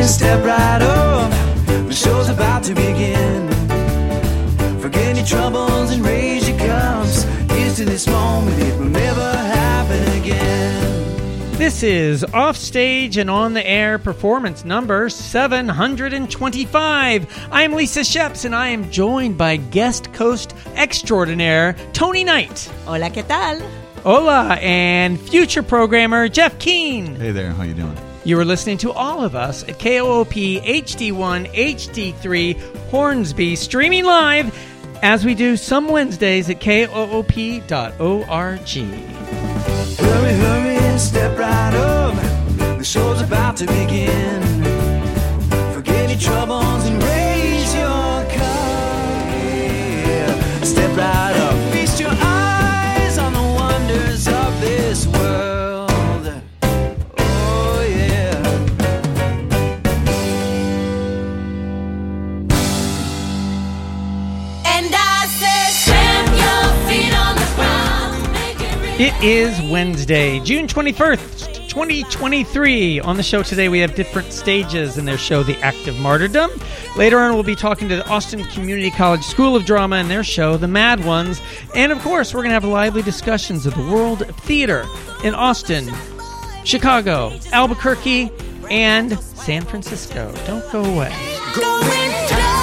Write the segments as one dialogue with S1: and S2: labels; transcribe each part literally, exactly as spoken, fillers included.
S1: in, step right up. The show's about to begin. Forget your troubles and raise your cups. Here's to this moment, it will never happen again.
S2: This is Offstage and On the Air performance number seven hundred twenty-five. I am Lisa Sheps, and I am joined by guest host extraordinaire Tony Knight.
S3: Hola, ¿qué tal?
S2: Hola, and future programmer Jeff Keane.
S4: Hey there, how you doing?
S2: You are listening to all of us at K O O P H D one H D three Hornsby, streaming live as we do some Wednesdays at K O O P dot org.
S1: Hurry, hurry, and step right up. The show's about to begin. Forget your troubles and raise your cup. Yeah. Step right up. Feast your eyes on the wonders of this world. Oh, yeah.
S5: And I said, stamp your feet on the ground. Make it real.
S2: It is Wednesday, June twenty-first, twenty twenty-three. On the show today, we have different stages in their show, The Act of Martyrdom. Later on, we'll be talking to the Austin Community College School of Drama and their show, The Mad Ones. And, of course, we're going to have lively discussions of the world of theater in Austin, Chicago, Albuquerque, and San Francisco. Don't go away.
S5: Going down.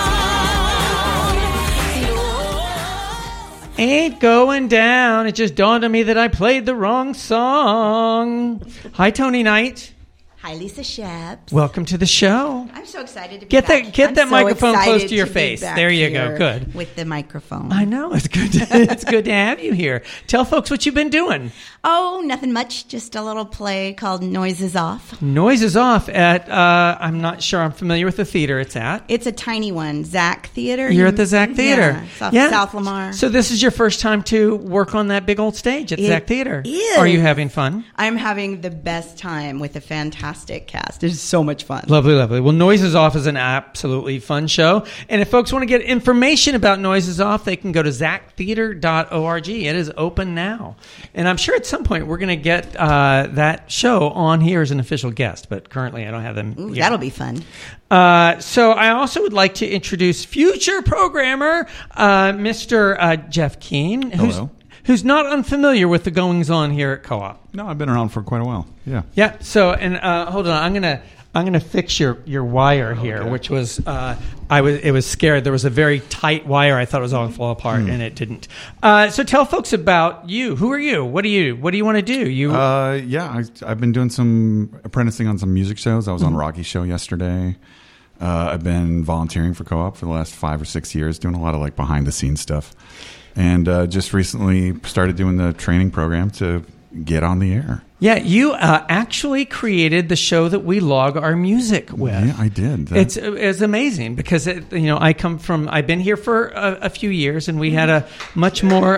S2: Ain't going down. It just dawned on me that I played the wrong song. Hi, Tony Knight.
S3: Hi, Lisa Sheps.
S2: Welcome to the show.
S3: I'm so excited to be
S2: Get
S3: back.
S2: that get
S3: I'm
S2: that
S3: so
S2: microphone
S3: excited
S2: close to your
S3: be
S2: face.
S3: back
S2: There you go.
S3: here
S2: Good.
S3: With the microphone.
S2: I know. It's good. To, it's good to have you here. Tell folks what you've been doing.
S3: Oh, nothing much. Just a little play called Noises Off.
S2: Noise is off at, uh, I'm not sure I'm familiar with the theater it's at.
S3: It's a tiny one, Zach Theater.
S2: You're at the Zach Theater.
S3: Yeah, it's off South Lamar.
S2: So this is your first time to work on that big old stage at
S3: It
S2: Zach Theater.
S3: is.
S2: Are you having fun?
S3: I'm having the best time with a fantastic cast. It's so much fun.
S2: Lovely, lovely. Well, Noises Off is an absolutely fun show. And if folks want to get information about Noises Off, they can go to zach theater dot org. It is open now. And I'm sure at some point we're going to get uh, that show on here as an official guest, but currently I don't have them
S3: Ooh,
S2: yet.
S3: that'll be fun.
S2: Uh, so I also would like to introduce future programmer, uh, Mister Uh, Jeff Keane, who's,
S4: Hello.
S2: who's not unfamiliar with the goings-on here at Co-op.
S4: No, I've been around for quite a while. Yeah.
S2: Yeah. So, and uh, hold on, I'm gonna I'm gonna fix your, your wire here,
S4: Okay.
S2: which was uh, I was it was scared. There was a very tight wire. I thought it was all gonna fall apart,
S4: Hmm.
S2: and it didn't. Uh, so tell folks about you. Who are you? What do you What do you want to do? You
S4: Uh, yeah, I, I've been doing some apprenticing on some music shows. I was
S2: Mm-hmm.
S4: on Rocky's show yesterday. Uh, I've been volunteering for Co-op for the last five or six years, doing a lot of like behind the scenes stuff. And uh, just recently started doing the training program to get on the air.
S2: yeah, you uh, actually created the show that we log our music with.
S4: Yeah, I did. That-
S2: It's it's amazing because it, you know I come from I've been here for a, a few years, and we had a much more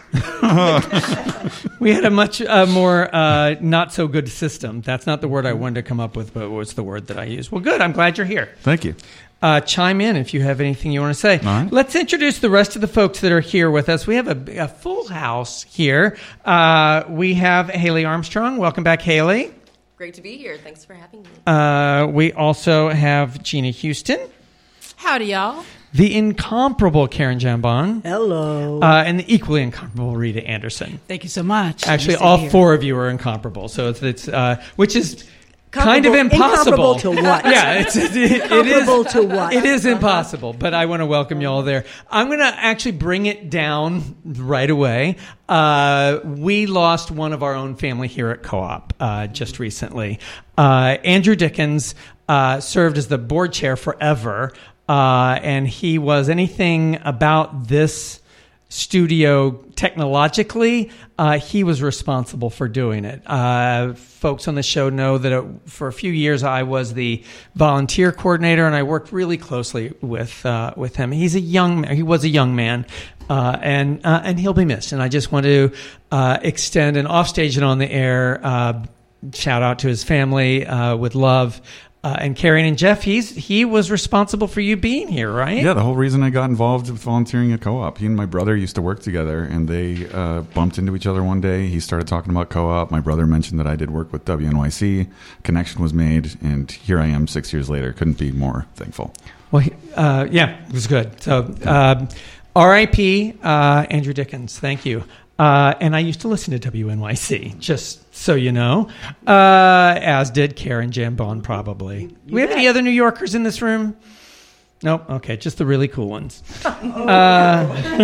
S2: we had a much uh, more uh, not so good system. That's not the word I wanted to come up with, but it was the word that I used. Well, good. I'm glad you're here.
S4: Thank you.
S2: Uh, chime in if you have anything you want to say.
S4: All right.
S2: Let's introduce the rest of the folks that are here with us. We have a, a full house here. Uh, we have Haley Armstrong. Welcome back, Haley.
S6: Great to be here. Thanks for having me.
S2: Uh, we also have Gina Houston,
S6: Howdy, y'all.
S2: the incomparable Karen Jambon,
S7: Hello.
S2: uh, and the equally incomparable Rita Anderson.
S7: Thank you so much.
S2: Actually,
S7: Nice to
S2: all
S7: be here.
S2: four of you are incomparable, so it's, it's uh, which is kind of
S7: Comparable-
S2: impossible.
S7: incomparable to what?
S2: Yeah, it's, it, it is.
S7: Comparable to what?
S2: It is impossible, but I want to welcome you all there. I'm going to actually bring it down right away. Uh, we lost one of our own family here at Co-op uh, just recently. Uh, Andrew Dickens uh, served as the board chair forever, uh, and he was anything about this studio technologically, uh, he was responsible for doing it. Uh, folks on the show know that it, for a few years I was the volunteer coordinator, and I worked really closely with uh, with him. He's a young man. He was a young man, uh, and uh, and he'll be missed. And I just want to uh, extend an offstage and on the air uh, shout out to his family uh, with love. Uh, and Karen and Jeff, he's he was responsible for you being here, right?
S4: Yeah, the whole reason I got involved with volunteering at Co-op. He and my brother used to work together, and they uh, bumped into each other one day. He started talking about Co-op. My brother mentioned that I did work with W N Y C. Connection was made, and here I am six years later. Couldn't be more thankful.
S2: Well, he- uh, yeah, it was good. So, um, R I P Uh, Andrew Dickens. Thank you. Uh, and I used to listen to W N Y C, just so you know, uh, as did Karen Jambon, probably. Do we have any other New Yorkers in this room? Nope. Okay, just the really cool ones. uh,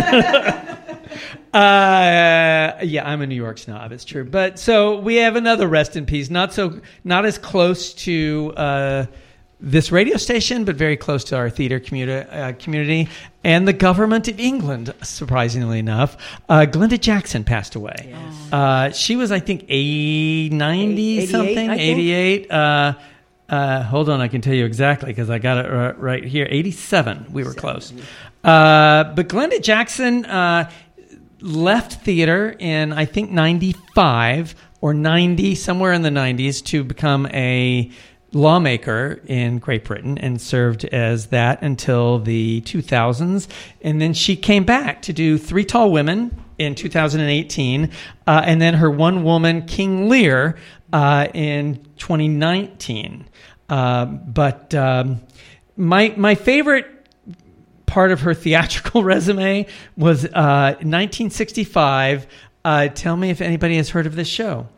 S2: uh, yeah, I'm a New York snob. It's true. But so we have another rest in peace. Not so, not as close to uh, this radio station, but very close to our theater community, uh, community and the government of England, surprisingly enough. Uh, Glenda Jackson passed away.
S7: Yes.
S2: Uh, she was, I think, a ninety
S7: eighty-eight,
S2: something,
S7: I think.
S2: eighty-eight. Uh, uh, hold on, I can tell you exactly because I got it r- right here. eighty-seven. We were close. Uh, but Glenda Jackson uh, left theater in, I think, ninety-five or ninety, somewhere in the nineties, to become a lawmaker in Great Britain and served as that until the two thousands. And then she came back to do Three Tall Women in two thousand eighteen, uh, and then her one woman, King Lear, uh, in twenty nineteen. Uh, but um, my my favorite part of her theatrical resume was uh, nineteen sixty-five. Uh, tell me if anybody has heard of this show.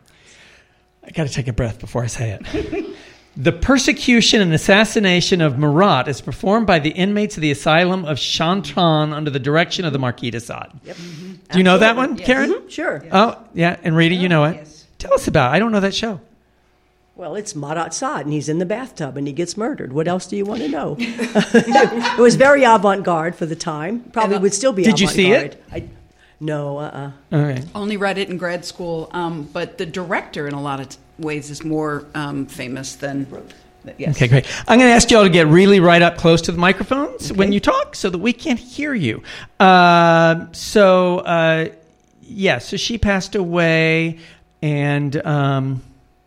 S2: I got to take a breath before I say it. The persecution and assassination of Marat is performed by the inmates of the asylum of Chanton under the direction of the Marquis de Sade.
S7: Yep.
S2: Do you know that one,
S7: Yes.
S2: Karen?
S7: Mhm, Sure.
S2: Oh, yeah. And Rita, you know it.
S3: Yes.
S2: Tell us about it. I don't know that show.
S7: Well, it's Marat Sade, and he's in the bathtub, and he gets murdered. What else do you want to know? It was very avant-garde for the time. Probably would still be
S2: Did you
S7: avant-garde.
S2: see it?
S7: I, no, uh-uh.
S2: Okay.
S8: Only read it in grad school, um, but the director, in a lot of t- ways, is more um, famous than. Yes.
S2: Okay, great. I'm going to ask you all to get really right up close to the microphones when you talk so that we can hear you. Uh, so, uh, yeah, so she passed away, and um,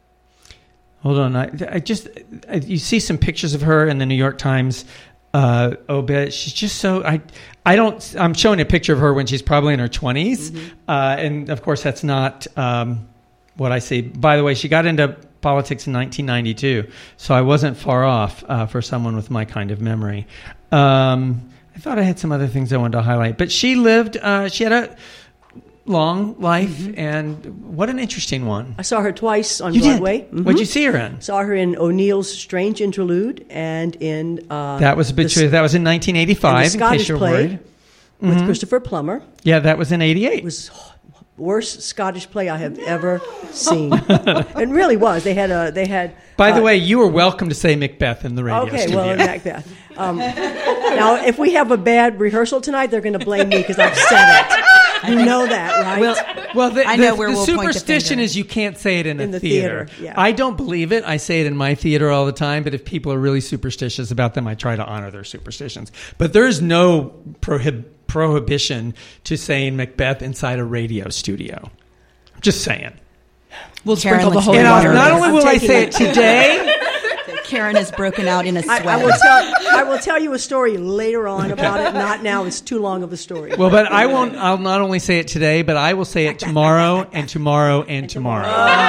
S2: hold on. I, I just, I, you see some pictures of her in the New York Times uh, obit. She's just so, I, I don't, I'm showing a picture of her when she's probably in her twenties. Mm-hmm. Uh, and of course, that's not um, what I see. By the way, she got into politics in nineteen ninety-two, so I wasn't far off uh, for someone with my kind of memory. Um, I thought I had some other things I wanted to highlight, but she lived, uh, she had a long life, mm-hmm. and what an interesting one.
S7: I saw her twice on
S2: You
S7: Broadway.
S2: did?
S7: Mhm.
S2: What'd you see her in?
S7: Saw her in O'Neill's Strange Interlude and in uh,
S2: That was a bit.
S7: the,
S2: That was in nineteen eighty-five.
S7: and the
S2: in case
S7: Scottish
S2: you're
S7: play
S2: worried.
S7: with
S2: Mhm.
S7: Christopher Plummer.
S2: Yeah, that was in eighty-eight.
S7: It was worst Scottish play I have ever seen. It really was. They had a. They had.
S2: By the
S7: uh,
S2: way, you were welcome to say Macbeth in the radio
S7: Okay,
S2: studio.
S7: well, in Macbeth. Um, now, if we have a bad rehearsal tonight, they're going to blame me because I've said it. You know that, right?
S2: Well, well, the,
S3: I know
S2: the,
S3: where
S2: the
S3: we'll point the
S2: superstition
S3: finger.
S2: is you can't say it in,
S7: In
S2: a
S7: the
S2: theater.
S7: theater, yeah.
S2: I don't believe it. I say it in my theater all the time. But if people are really superstitious about them, I try to honor their superstitions. But there is no prohib- prohibition to saying Macbeth inside a radio studio. Just saying.
S6: We'll
S3: Karen
S6: sprinkle the
S3: looks
S6: holy
S2: And
S3: very
S2: I'll-
S6: water.
S2: not
S3: nervous.
S2: only
S7: I'm
S2: will I
S7: taking
S2: say
S7: it.
S2: it today.
S3: Karen has broken out in a
S7: I,
S3: sweat.
S7: I will tell. I will tell you a story later on about it. Not now. It's too long of a story.
S2: Well, but I won't. I'll not only say it today, but I will say it tomorrow and tomorrow and tomorrow.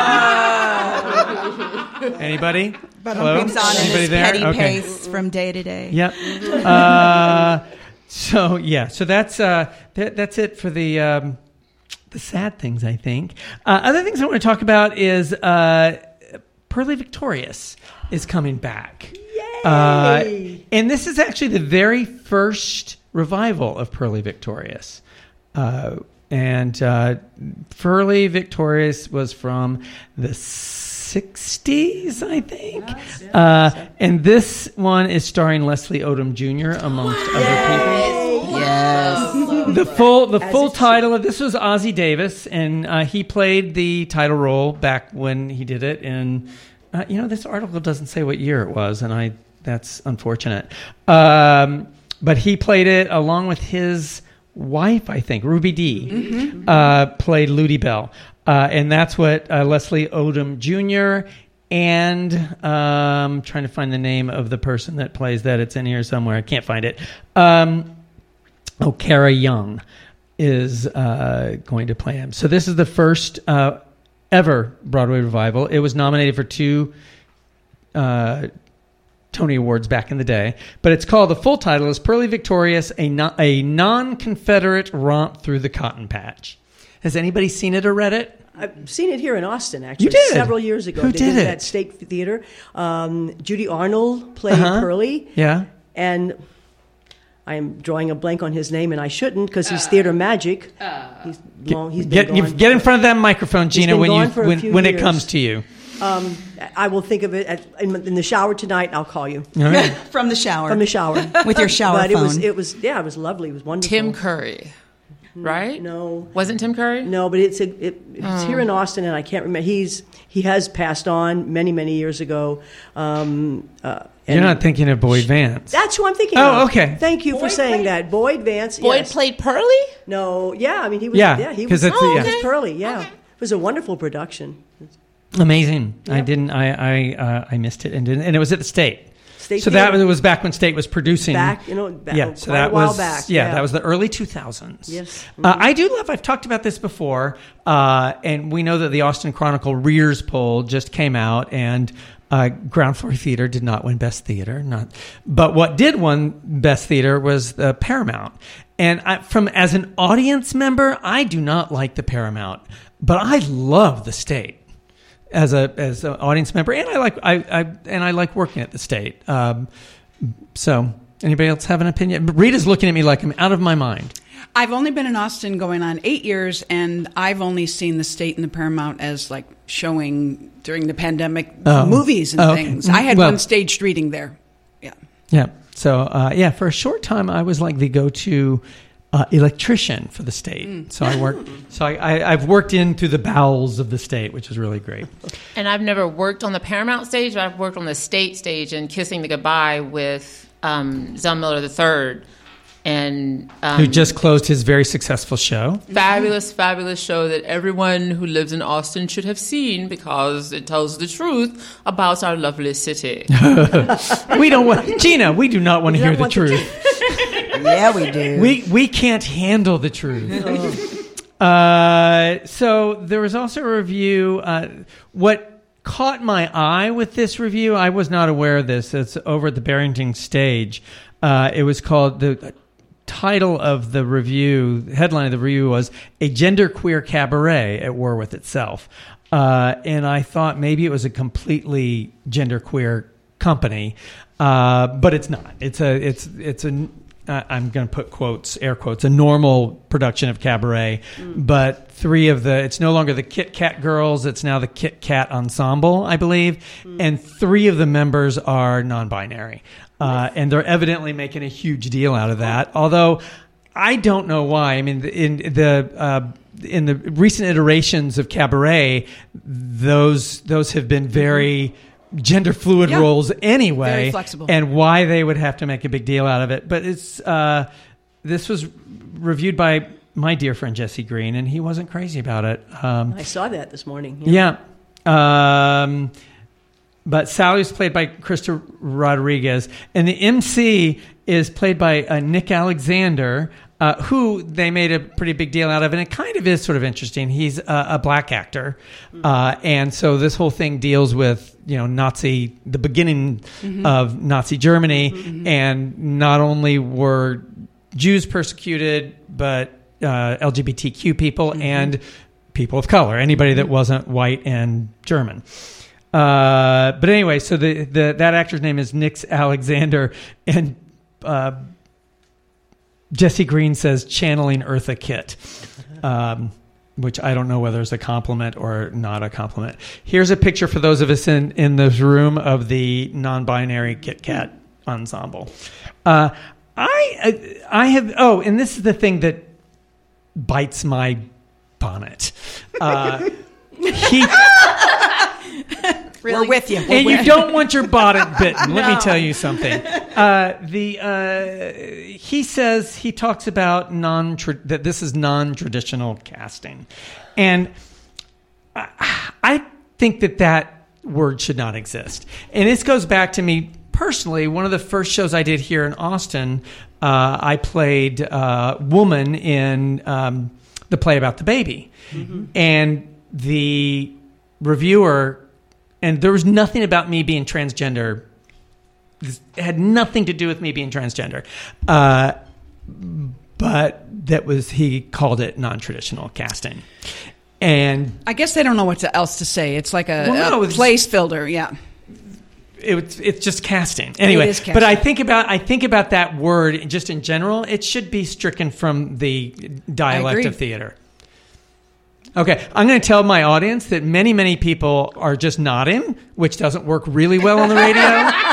S2: Anybody? Hello?
S3: Moves on in
S2: Anybody
S3: this
S2: there?
S3: petty
S2: Okay.
S3: pace from day to day.
S2: Yep. Uh, so yeah. So that's uh, that, that's it for the um, the sad things. I think. Uh, other things I want to talk about is uh, Pearly Victorious is coming back.
S7: Yay!
S2: Uh, and this is actually the very first revival of Pearly Victorious. Uh, and uh, Pearly Victorious was from the sixties, I think. Uh, and this one is starring Leslie Odom Junior amongst other people.
S3: Yes.
S2: The full the
S7: As
S2: full
S7: it should.
S2: title of this was Ossie Davis, and uh, he played the title role back when he did it. And uh, you know, this article doesn't say what year it was, and I that's unfortunate. Um, but he played it along with his wife, I think, Ruby Dee, mm-hmm. uh, played Ludi Bell, uh, and that's what uh, Leslie Odom Junior and um, trying to find the name of the person that plays that. It's in here somewhere. I can't find it. Um, oh, Kara Young is uh, going to play him. So this is the first uh, ever Broadway revival. It was nominated for two uh, Tony Awards back in the day, but it's called, the full title is Pearly Victorious, a, non- a non-Confederate romp through the cotton patch. Has anybody seen it or read it?
S7: I've seen it here in Austin, actually.
S2: You did?
S7: Several years ago.
S2: Who
S7: They
S2: did
S7: it
S2: it?
S7: at State Theater. Um, Judy Arnold played
S2: Uh-huh.
S7: Pearly.
S2: Yeah.
S7: And I am drawing a blank on his name, and I shouldn't because he's theater magic. he's long. He's been
S2: Get,
S7: gone.
S2: you, get in front of that microphone, Gina,
S7: been
S2: when you
S7: gone for a
S2: when,
S7: few
S2: when it
S7: years.
S2: comes to you.
S7: Um, I will think of it at, in, in the shower tonight. I'll call you
S2: All right.
S3: From the shower.
S7: from the shower
S3: With your shower
S7: But it was,
S3: phone.
S7: it was, yeah, it was lovely. It was wonderful.
S6: Tim Curry, right?
S7: No,
S6: Wasn't Tim Curry?
S7: no, but it's a, it, it's here in Austin, and I can't remember. He's he has passed on many many years ago. Um, uh, and
S2: You're not thinking of Boyd Vance.
S7: That's who I'm thinking
S2: Oh,
S7: of.
S2: okay.
S7: Thank you for
S6: Boyd
S7: saying
S6: played-
S7: that. Boyd Vance.
S6: Boyd
S7: yes.
S6: played Pearly?
S7: No, yeah, I mean he was.
S2: Yeah,
S7: Yeah, he
S2: 'cause
S7: was.
S2: it's-
S7: oh,
S2: yeah.
S7: he was Pearly. Yeah, it was a wonderful production.
S2: Amazing. I
S7: Yeah.
S2: didn't. I I uh, I missed it and didn't. And it was at the State.
S7: State
S2: so that
S7: Theater.
S2: was back when State was producing.
S7: Back, you know, back,
S2: yeah. So
S7: quite
S2: that
S7: a while
S2: was
S7: back.
S2: Yeah, that was the early two thousands.
S7: Yes.
S2: Uh, I do love. I've talked about this before, uh, and we know that the Austin Chronicle Readers poll just came out, and uh, Ground Floor Theater did not win Best Theater. Not, but what did win Best Theater was uh, Paramount. And I, from as an audience member, I do not like the Paramount, but I love the State as a as an audience member, and I like I, I and I like working at the State. Um, so, anybody else have an opinion? Rita's looking at me like I'm out of my mind.
S8: I've only been in Austin going on eight years, and I've only seen the State and the Paramount as like showing during the pandemic
S2: Oh.
S8: movies and
S2: Oh, okay.
S8: things. I had
S2: Well-
S8: one staged reading there. Yeah.
S2: Yeah. So, uh, yeah, for a short time, I was like the go-to uh, electrician for the State. So I worked. So I, I, I've worked into the bowels of the State, which is really great.
S6: And I've never worked on the Paramount stage, but I've worked on the State stage and Kissing the Goodbye with um, Zell Miller the third. And um,
S2: Who just closed his very successful show?
S6: fabulous, fabulous show that everyone who lives in Austin should have seen because it tells the truth about our lovely city.
S2: We don't want Gina. We do not want to
S7: You
S2: hear
S7: don't
S2: the
S7: want the
S2: truth.
S3: Yeah, we do.
S2: We we can't handle the truth. Uh, so there was also a review. Uh, what caught my eye with this review, I was not aware of this. It's over at the Barrington Stage. Uh, it was called the title of the review. The headline of the review was "A Genderqueer Cabaret at War with Itself," uh, and I thought maybe it was a completely genderqueer company, uh, but it's not. It's a it's it's a Uh, I'm going to put quotes, air quotes, a normal production of Cabaret, mm. but three of the, it's no longer the Kit Kat Girls, it's now the Kit Kat Ensemble, I believe, mm. and three of the members are non-binary. Uh, and they're evidently making a huge deal out of that, although I don't know why. I mean, in the uh, in the recent iterations of Cabaret, those those have been very... Mm-hmm. gender fluid
S8: Yeah.
S2: roles anyway,
S8: Very flexible.
S2: and why they would have to make a big deal out of it. But it's uh, this was reviewed by my dear friend Jesse Green, and he wasn't crazy about it. Um,
S7: I saw that this morning.
S2: yeah. Um, but Sally was played by Krista Rodriguez, and the M C is played by uh, Nick Alexander, uh, who they made a pretty big deal out of, and it kind of is sort of interesting. He's a, a black actor, uh, and so this whole thing deals with, you know, Nazi, the beginning mm-hmm. of Nazi Germany, mm-hmm. and not only were Jews persecuted, but uh, L G B T Q people mm-hmm. and people of color, anybody that wasn't white and German. Uh, but anyway, so the, the that actor's name is Nick Alexander, and uh, Jesse Green says channeling Eartha Kitt, um, which I don't know whether it's a compliment or not a compliment. Here's a picture for those of us in, in this room of the non-binary Kit Kat ensemble. Uh, I I have oh, and this is the thing that bites my bonnet. Uh, he.
S3: Really? We're with you. We're
S2: And
S3: with
S2: you don't want your bonnet bitten. Let me tell you something. Uh, the uh, he says he talks about non that this is non-traditional casting, and I, I think that that word should not exist. And this goes back to me personally. One of the first shows I did here in Austin, uh, I played uh, woman in um, the play about the baby. Mm-hmm. And the reviewer, and there was nothing about me being transgender. It had nothing to do with me being transgender. Uh, but that was, he called it non-traditional casting. And
S8: I guess they don't know what to, else to say. It's like a,
S2: well, no,
S8: a place builder, yeah.
S2: It, it's just casting anyway.
S8: It is casting.
S2: But I think about I think about that word just in general. It should be stricken from the dialect of theater. Okay, I'm going to tell my audience that many many people are just nodding, which doesn't work really well on the radio.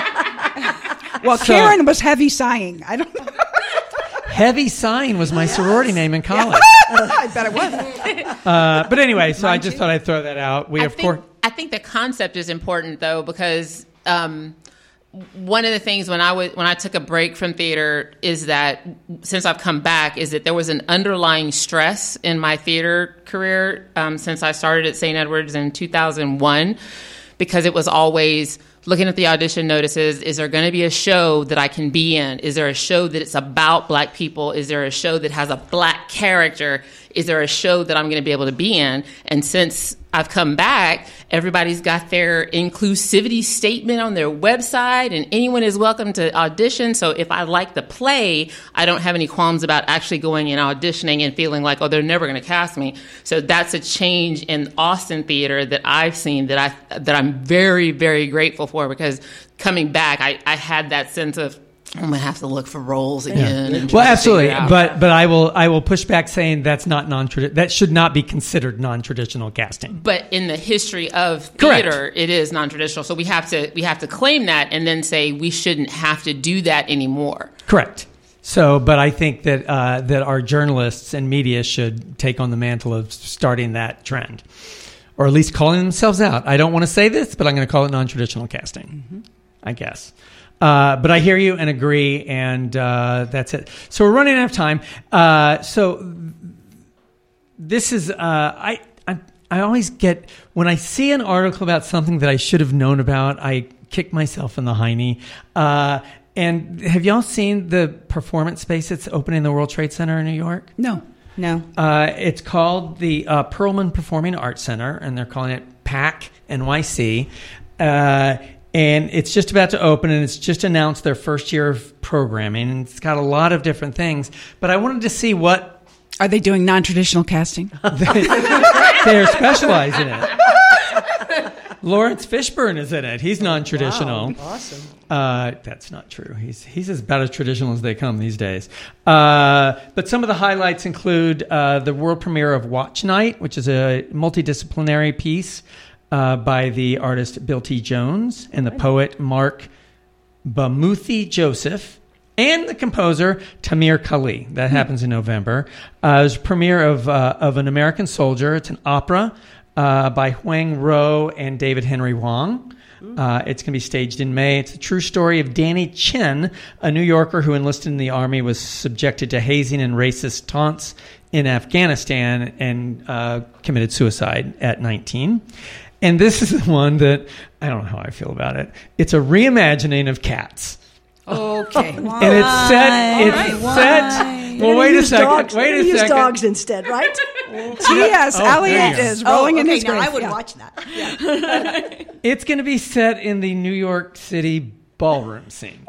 S8: Well,
S2: So-
S8: Karen was heavy sighing. I don't know.
S2: Heavy Sign was my sorority name in college.
S8: I bet it was.
S2: Uh, but anyway, so I just thought I'd throw that out. We
S6: I
S2: of
S6: think,
S2: course.
S6: I think the concept is important though, because um, one of the things when I was when I took a break from theater is that since I've come back is that there was an underlying stress in my theater career um, since I started at Saint Edward's in two thousand one, because it was always looking at the audition notices. Is there going to be a show that I can be in? Is there a show that it's about Black people? Is there a show that has a Black character? Is there a show that I'm going to be able to be in? And since I've come back, everybody's got their inclusivity statement on their website, and anyone is welcome to audition. So if I like the play, I don't have any qualms about actually going and auditioning and feeling like, oh, they're never going to cast me. So that's a change in Austin theater that I've seen that I that I'm very, very grateful for, because coming back, I, I had that sense of, I'm gonna have to look for roles again. And
S2: Well,
S6: try to
S2: absolutely,
S6: figure it out.
S2: but but I will I will push back saying that's not non that should not be considered non-traditional casting.
S6: But in the history of
S2: Correct.
S6: theater, it is non-traditional. So we have to we have to claim that and then say we shouldn't have to do that anymore.
S2: Correct. So, but I think that uh, that our journalists and media should take on the mantle of starting that trend, or at least calling themselves out. I don't want to say this, but I'm going to call it non-traditional casting. Mm-hmm. I guess. Uh, but I hear you and agree, and uh, that's it. So we're running out of time. Uh, so this is uh, I, I I always get when I see an article about something that I should have known about, I kick myself in the hiney. Uh, and have y'all seen the performance space that's opening in the World Trade Center in New York?
S8: No.
S3: No.
S2: Uh, it's called the uh, Perlman Performing Arts Center, and they're calling it PAC N Y C. Uh, And it's just about to open, and it's just announced their first year of programming. And it's got a lot of different things. But I wanted to see what
S8: Are they doing non-traditional casting?
S2: they're specialized in it. Lawrence Fishburne is in it. He's non-traditional.
S7: Wow, awesome.
S2: Uh, that's not true. He's he's as about as traditional as they come these days. Uh, but some of the highlights include uh, the world premiere of Watch Night, which is a multidisciplinary piece Uh, by the artist Bill T. Jones and the poet Mark Bamuthi Joseph and the composer Tamir Kali. That happens in November. Uh, it was a premiere of uh, of An American Soldier. It's an opera uh, by Huang Ro and David Henry Wong. Uh, it's going to be staged in May. It's a true story of Danny Chen, a New Yorker who enlisted in the army, was subjected to hazing and racist taunts in Afghanistan, and uh, committed suicide at nineteen. And this is the one that I don't know how I feel about it. It's a reimagining of Cats.
S8: Okay.
S2: And it's set. It's
S3: Why?
S2: set.
S7: You're
S2: Well,
S7: gonna
S2: wait a
S7: use
S2: second.
S7: Dogs,
S2: Wait
S7: you're
S2: a
S7: gonna use
S2: second.
S7: dogs instead, right?
S8: Yes,
S2: Oh,
S8: Elliot
S2: there you
S8: is rolling
S3: oh,
S8: in
S3: okay,
S8: his
S3: now
S8: grave.
S3: I would
S8: Yeah.
S3: watch that.
S2: It's going to be set in the New York City ballroom scene.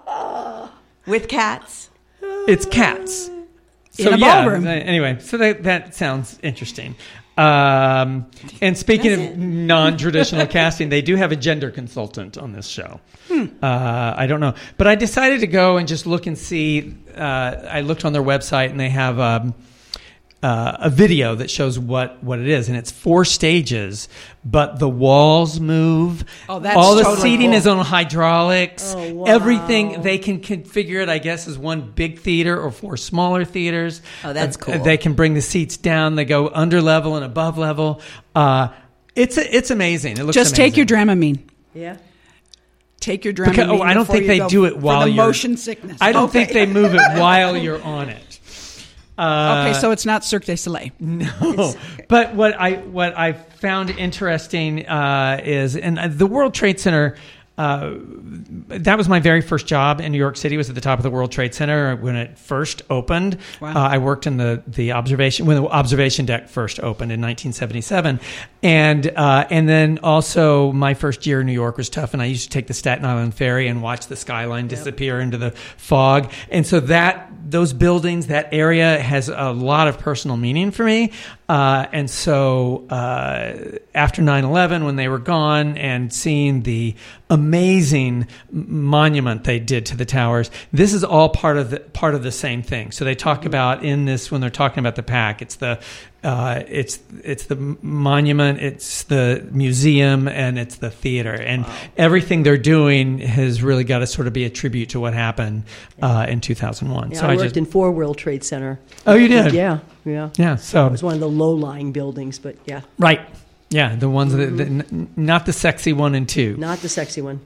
S3: With cats.
S2: It's Cats.
S8: In a
S2: yeah,
S8: ballroom.
S2: th- Anyway, so that, that sounds interesting. Um, and speaking of non-traditional casting, they do have a gender consultant on this show.
S8: Hmm.
S2: Uh, I don't know. But I decided to go and just look and see. Uh, I looked on their website, and they have um, uh, a video that shows what, what it is. And it's four stages, but the walls move.
S8: Oh, that's
S2: All the
S8: totally
S2: seating
S8: cool.
S2: is on hydraulics.
S7: Oh, wow.
S2: Everything, they can configure it, I guess, as one big theater or four smaller theaters.
S3: Oh, that's
S2: Uh,
S3: cool.
S2: They can bring the seats down. They go under level and above level. Uh, it's a, it's amazing. It looks
S8: Just take your
S2: amazing.
S8: Dramamine.
S7: Yeah.
S8: Take your Dramamine.
S2: Because, oh, I don't
S8: before
S2: think
S8: you
S2: they
S8: go
S2: do it while
S8: for the
S2: you're
S8: motion sickness.
S2: I don't
S8: Okay.
S2: think they move it while you're on it. Uh,
S8: Okay, so it's not Cirque du Soleil.
S2: No, but what I what I found interesting uh, is, and the World Trade Center. Uh, that was my very first job in New York City. Was at the top of the World Trade Center when it first opened.
S8: Wow.
S2: Uh, I worked in the the observation when the observation deck first opened in nineteen seventy-seven, and uh, and then also my first year in New York was tough, and I used to take the Staten Island ferry and watch the skyline disappear into the fog, and so that those buildings, that area has a lot of personal meaning for me, uh, and so uh, after nine eleven, when they were gone, and seeing the amazing monument they did to the towers. This is all part of the part of the same thing. So they talk about in this when they're talking about the PAC. It's the uh, it's it's the monument, it's the museum, and it's the theater, and wow. everything they're doing has really got to sort of be a tribute to what happened uh, in two thousand one.
S7: Yeah,
S2: so
S7: I,
S2: I
S7: worked
S2: just,
S7: in four World Trade Center.
S2: Oh, you did?
S7: Yeah, yeah,
S2: yeah. So
S7: it was one of the low-lying buildings, but yeah,
S2: right. Yeah, the ones that, that not the sexy one and two,
S7: not the sexy one.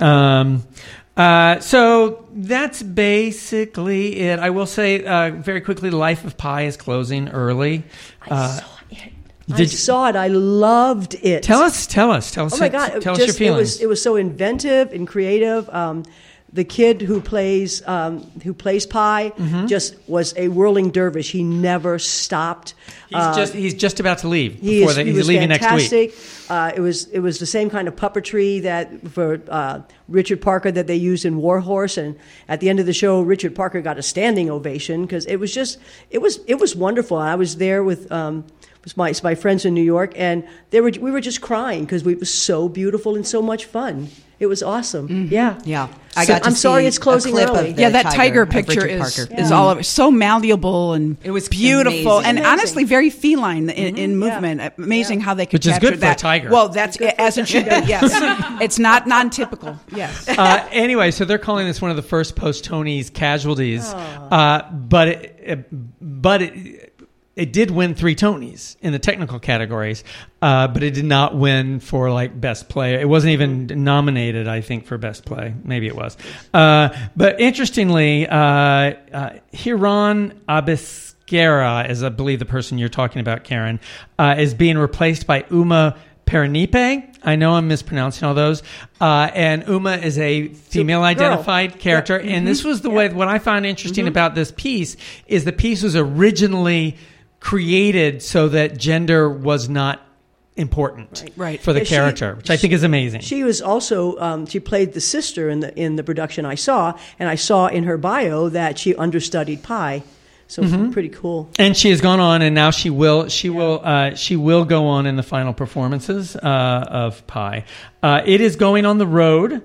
S2: Um, uh, so that's basically it. I will say uh, very quickly, Life of Pi is closing early.
S7: I
S2: Uh,
S7: saw it.
S2: did
S7: I
S2: you-
S7: saw it. I loved it.
S2: Tell us, tell us, tell us.
S7: Oh my God!
S2: Tell
S7: it
S2: us
S7: just,
S2: your
S7: It
S2: feelings.
S7: was, it was so inventive and creative. Um, the kid who plays um, who plays Pi
S2: Mm-hmm.
S7: just was a whirling dervish. He never stopped.
S2: he's
S7: Uh,
S2: just he's just about to leave.
S7: He,
S2: before
S7: is,
S2: the,
S7: he
S2: he's
S7: was
S2: leaving next
S7: fantastic.
S2: week.
S7: Uh, it was it was the same kind of puppetry that for uh, Richard Parker that they used in War Horse, and at the end of the show, Richard Parker got a standing ovation because it was just it was it was wonderful. I was there with. Um, with my my friends in New York, and they were we were just crying because it was so beautiful and so much fun. It was awesome.
S2: Mm-hmm.
S7: Yeah,
S3: Yeah,
S7: So
S3: I got to
S7: I'm sorry
S3: see
S7: it's closing
S3: a clip
S7: early.
S3: Of the
S8: Yeah, that tiger,
S3: of
S8: picture
S3: Richard
S8: is,
S3: Parker.
S8: is all of it. So malleable and
S3: It was
S8: beautiful
S3: amazing.
S8: and
S7: Amazing.
S8: honestly very feline in, in
S7: Yeah.
S8: movement. Amazing how they could
S2: Which is
S8: capture
S2: good for a
S8: that.
S2: tiger.
S8: Well, that's as it should be. Yes, it's not non-typical. Yes.
S2: Uh, anyway, so they're calling this one of the first post Tonys casualties, uh, but it, it, but it. It did win three Tonys in the technical categories, uh, but it did not win for like best play. It wasn't even nominated, I think, for best play. Maybe it was. Uh, but interestingly, uh, uh, Hiran Abisquera, is I believe the person you're talking about, Karen, uh, is being replaced by Uma Pernipe. I know I'm mispronouncing all those. Uh, and Uma is a female-identified character.
S7: Yeah.
S2: And this was the way, what I found interesting about this piece is the piece was originally created so that gender was not important
S8: Right.
S2: for the
S7: Yeah, she-
S2: character, which I think is amazing.
S7: She was also um, she played the sister in the in the production I saw, and I saw in her bio that she understudied Pi, so pretty cool.
S2: And she has gone on, and now she will. She will. Uh, she will go on in the final performances uh, of Pi. Uh, it is going on the road,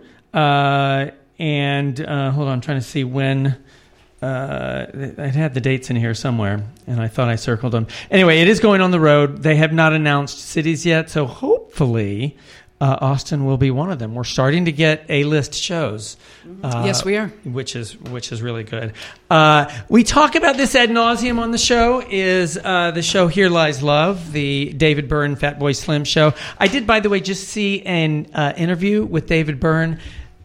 S2: uh, and uh, hold on, I'm trying to see when. Uh, I had the dates in here somewhere, and I thought I circled them. Anyway, it is going on the road. They have not announced cities yet, so hopefully uh, Austin will be one of them. We're starting to get A-list shows. Uh,
S8: Yes, we are.
S2: Which is which is really good. Uh, we talk about this ad nauseum on the show. Is uh, the show Here Lies Love, the David Byrne Fatboy Slim show. I did, by the way, just see an uh, interview with David Byrne.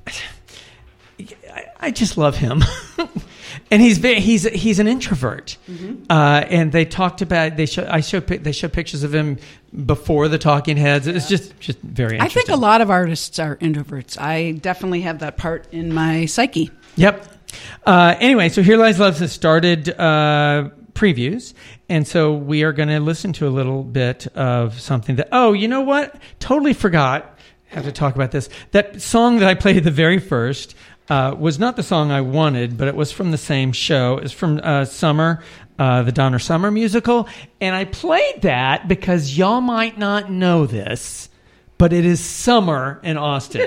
S2: I, I just love him. And he's very, he's he's an introvert, mm-hmm. uh, and they talked about they show I showed they show pictures of him before the Talking Heads. It's just just very
S8: I
S2: interesting.
S8: think a lot of artists are introverts. I definitely have that part in my psyche.
S2: Yep. Uh, anyway, so Here Lies Love has started uh, previews, and so we are going to listen to a little bit of something that. Oh, you know what? Totally forgot. Have to talk about this. That song that I played at the very first. Uh, was not the song I wanted, but it was from the same show. It's from uh, Summer, uh, the Donner Summer musical. And I played that because y'all might not know this, but it is summer in Austin.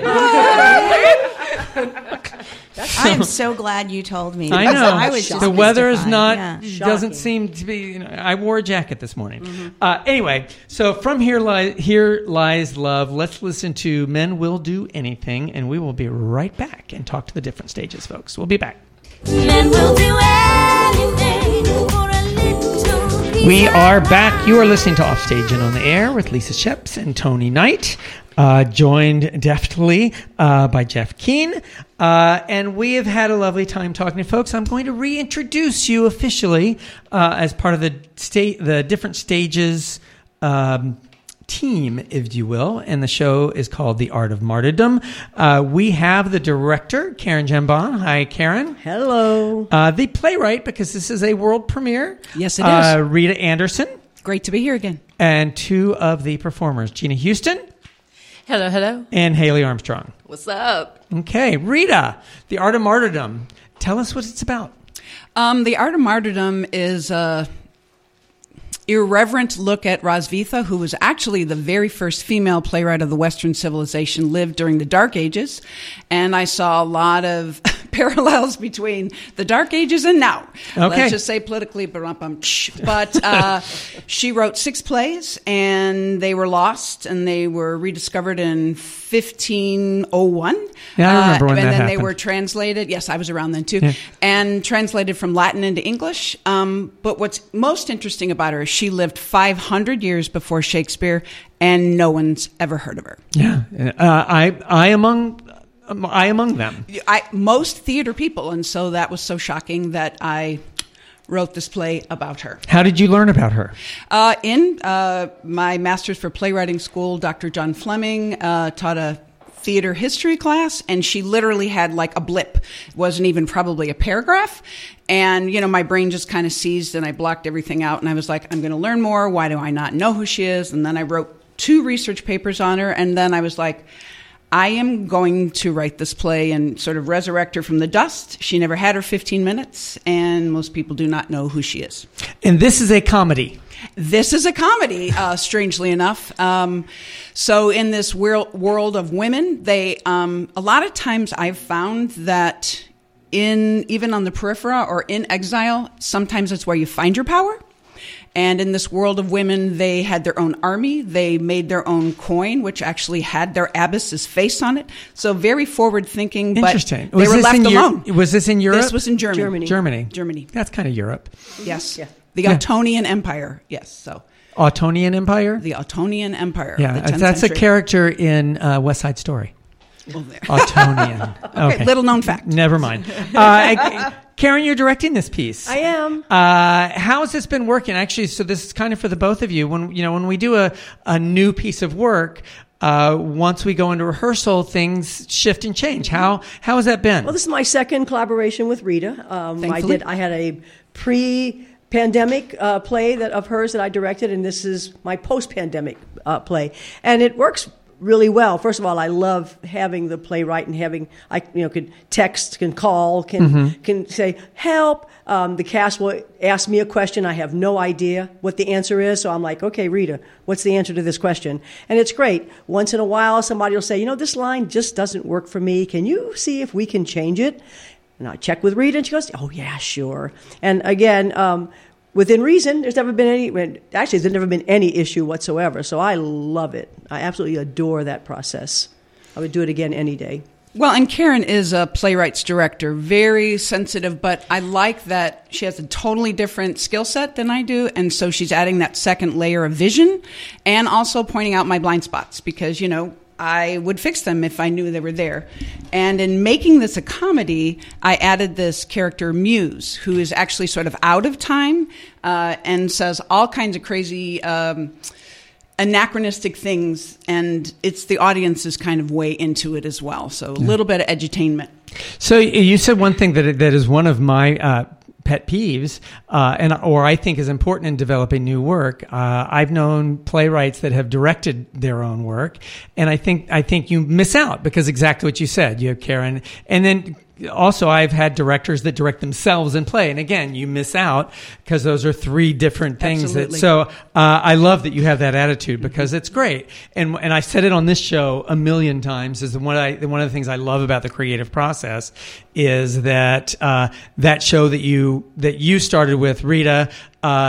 S3: I am so glad you told me.
S2: I
S3: because
S2: know.
S3: I was just
S2: the weather is
S3: mystified.
S2: not,
S3: Yeah.
S2: doesn't
S7: Shocking.
S2: seem to be, you know, I wore a jacket this morning. Uh, anyway, so from Here, Li- Here Lies Love, let's listen to Men Will Do Anything, and we will be right back and talk to the different stages, folks. We'll be back.
S5: Men will do anything for a little piece
S2: We
S5: of
S2: are back. You are listening to Offstage and on the Air with Lisa Sheps and Tony Knight. uh, joined deftly uh, by Jeff Keane. Uh, and we have had a lovely time talking to folks. I'm going to reintroduce you officially uh, as part of the state, the different stages um, team, if you will. And the show is called The Art of Martyrdom. Uh, we have the director, Karen Jambon. Hi, Karen.
S7: Hello.
S2: Uh, the playwright, because this is a world premiere.
S8: Yes, it
S2: uh,
S8: is.
S2: Rita Anderson.
S8: Great to be here again.
S2: And two of the performers, Gina Houston
S6: Hello, hello.
S2: and Haley Armstrong.
S9: What's up?
S2: Okay, Rita, The Art of Martyrdom. Tell us what it's about.
S8: Um, the Art of Martyrdom is a irreverent look at Roswitha, who was actually the very first female playwright of the Western civilization, lived during the Dark Ages. And I saw a lot of parallels between the Dark Ages and now.
S2: Okay.
S8: Let's just say politically, but uh, she wrote six plays, and they were lost, and they were rediscovered in fifteen oh one.
S2: Yeah, I remember
S8: uh,
S2: when
S8: and
S2: that
S8: then
S2: happened.
S8: they were translated. Yes, I was around then too,
S2: Yeah.
S8: and translated from Latin into English. Um, but what's most interesting about her is she lived five hundred years before Shakespeare, and no one's ever heard of her.
S2: Yeah, uh, I, I among, I among them.
S8: I, most theater people, and so that was so shocking that I wrote this play about her.
S2: How did you learn about her?
S8: Uh, in uh, my Master's for Playwriting School, Doctor John Fleming uh, taught a theater history class, and she literally had like a blip. It wasn't even probably a paragraph. And, you know, my brain just kind of seized, and I blocked everything out, and I was like, I'm going to learn more. Why do I not know who she is? And then I wrote two research papers on her, and then I was like, I am going to write this play and sort of resurrect her from the dust. She never had her fifteen minutes, and most people do not know who she is.
S2: And this is a comedy.
S8: This is a comedy, uh, strangely enough. Um, so in this world, world of women, they um, a lot of times I've found that in even on the periphery or in exile, sometimes it's where you find your power. And in this world of women, they had their own army. They made their own coin, which actually had their abbess's face on it. So very forward-thinking, but
S2: Interesting.
S8: they
S2: Was
S8: were
S2: this
S8: left
S2: in Eu-
S8: alone.
S2: was this in Europe?
S8: This was in Germany.
S7: Germany.
S2: Germany.
S8: Germany.
S2: That's kind of Europe.
S8: Yes.
S7: Yeah.
S8: The
S2: Yeah.
S8: Ottonian Empire. Yes. So
S2: Ottonian Empire?
S8: the Ottonian Empire.
S2: Yeah,
S8: the tenth
S2: that's
S8: century.
S2: a character in uh, West Side Story.
S8: Well, there.
S2: Ottonian.
S8: Okay, little known fact.
S2: Never mind. Uh, I- Karen, you're directing this piece.
S7: I am.
S2: Uh, how has this been working? Actually, so this is kind of for the both of you. When you know, when we do a, a new piece of work, uh, once we go into rehearsal, things shift and change. How how has that been?
S7: Well, this is my second collaboration with Rita. Um, I
S8: Thankfully.
S7: did. I had a pre-pandemic uh, play that of hers that I directed, and this is my post-pandemic uh, play, and it works really well. First of all, I love having the playwright and having I you know could text, can call, can
S2: Mm-hmm.
S7: can say help. Um, the cast will ask me a question. I have no idea what the answer is, so I'm like, okay, Rita, what's the answer to this question? And it's great. Once in a while, somebody will say, you know, this line just doesn't work for me. Can you see if we can change it? And I check with Rita, and she goes, oh yeah, sure. And again. Um, Within reason, there's never been any, actually, there's never been any issue whatsoever. So I love it. I absolutely adore that process. I would do it again any day.
S8: Well, and Karen is a playwrights director, very sensitive, but I like that she has a totally different skill set than I do. And so she's adding that second layer of vision and also pointing out my blind spots because, you know, I would fix them if I knew they were there. And in making this a comedy, I added this character, Muse, who is actually sort of out of time uh, and says all kinds of crazy um, anachronistic things. And it's the audience's kind of way into it as well. So a little bit of edutainment.
S2: So you said one thing that that is one of my uh, pet peeves, uh, and or I think is important in developing new work. Uh, I've known playwrights that have directed their own work, and I think I think you miss out because exactly what you said. You have Karen, and then also I've had directors that direct themselves in play, and again, you miss out because those are three different things.
S8: Absolutely.
S2: That, so uh, I love that you have that attitude because it's great, and and I said it on this show a million times. Is one I one of the things I love about the creative process is that uh, that show that you that you started with, Rita. Uh,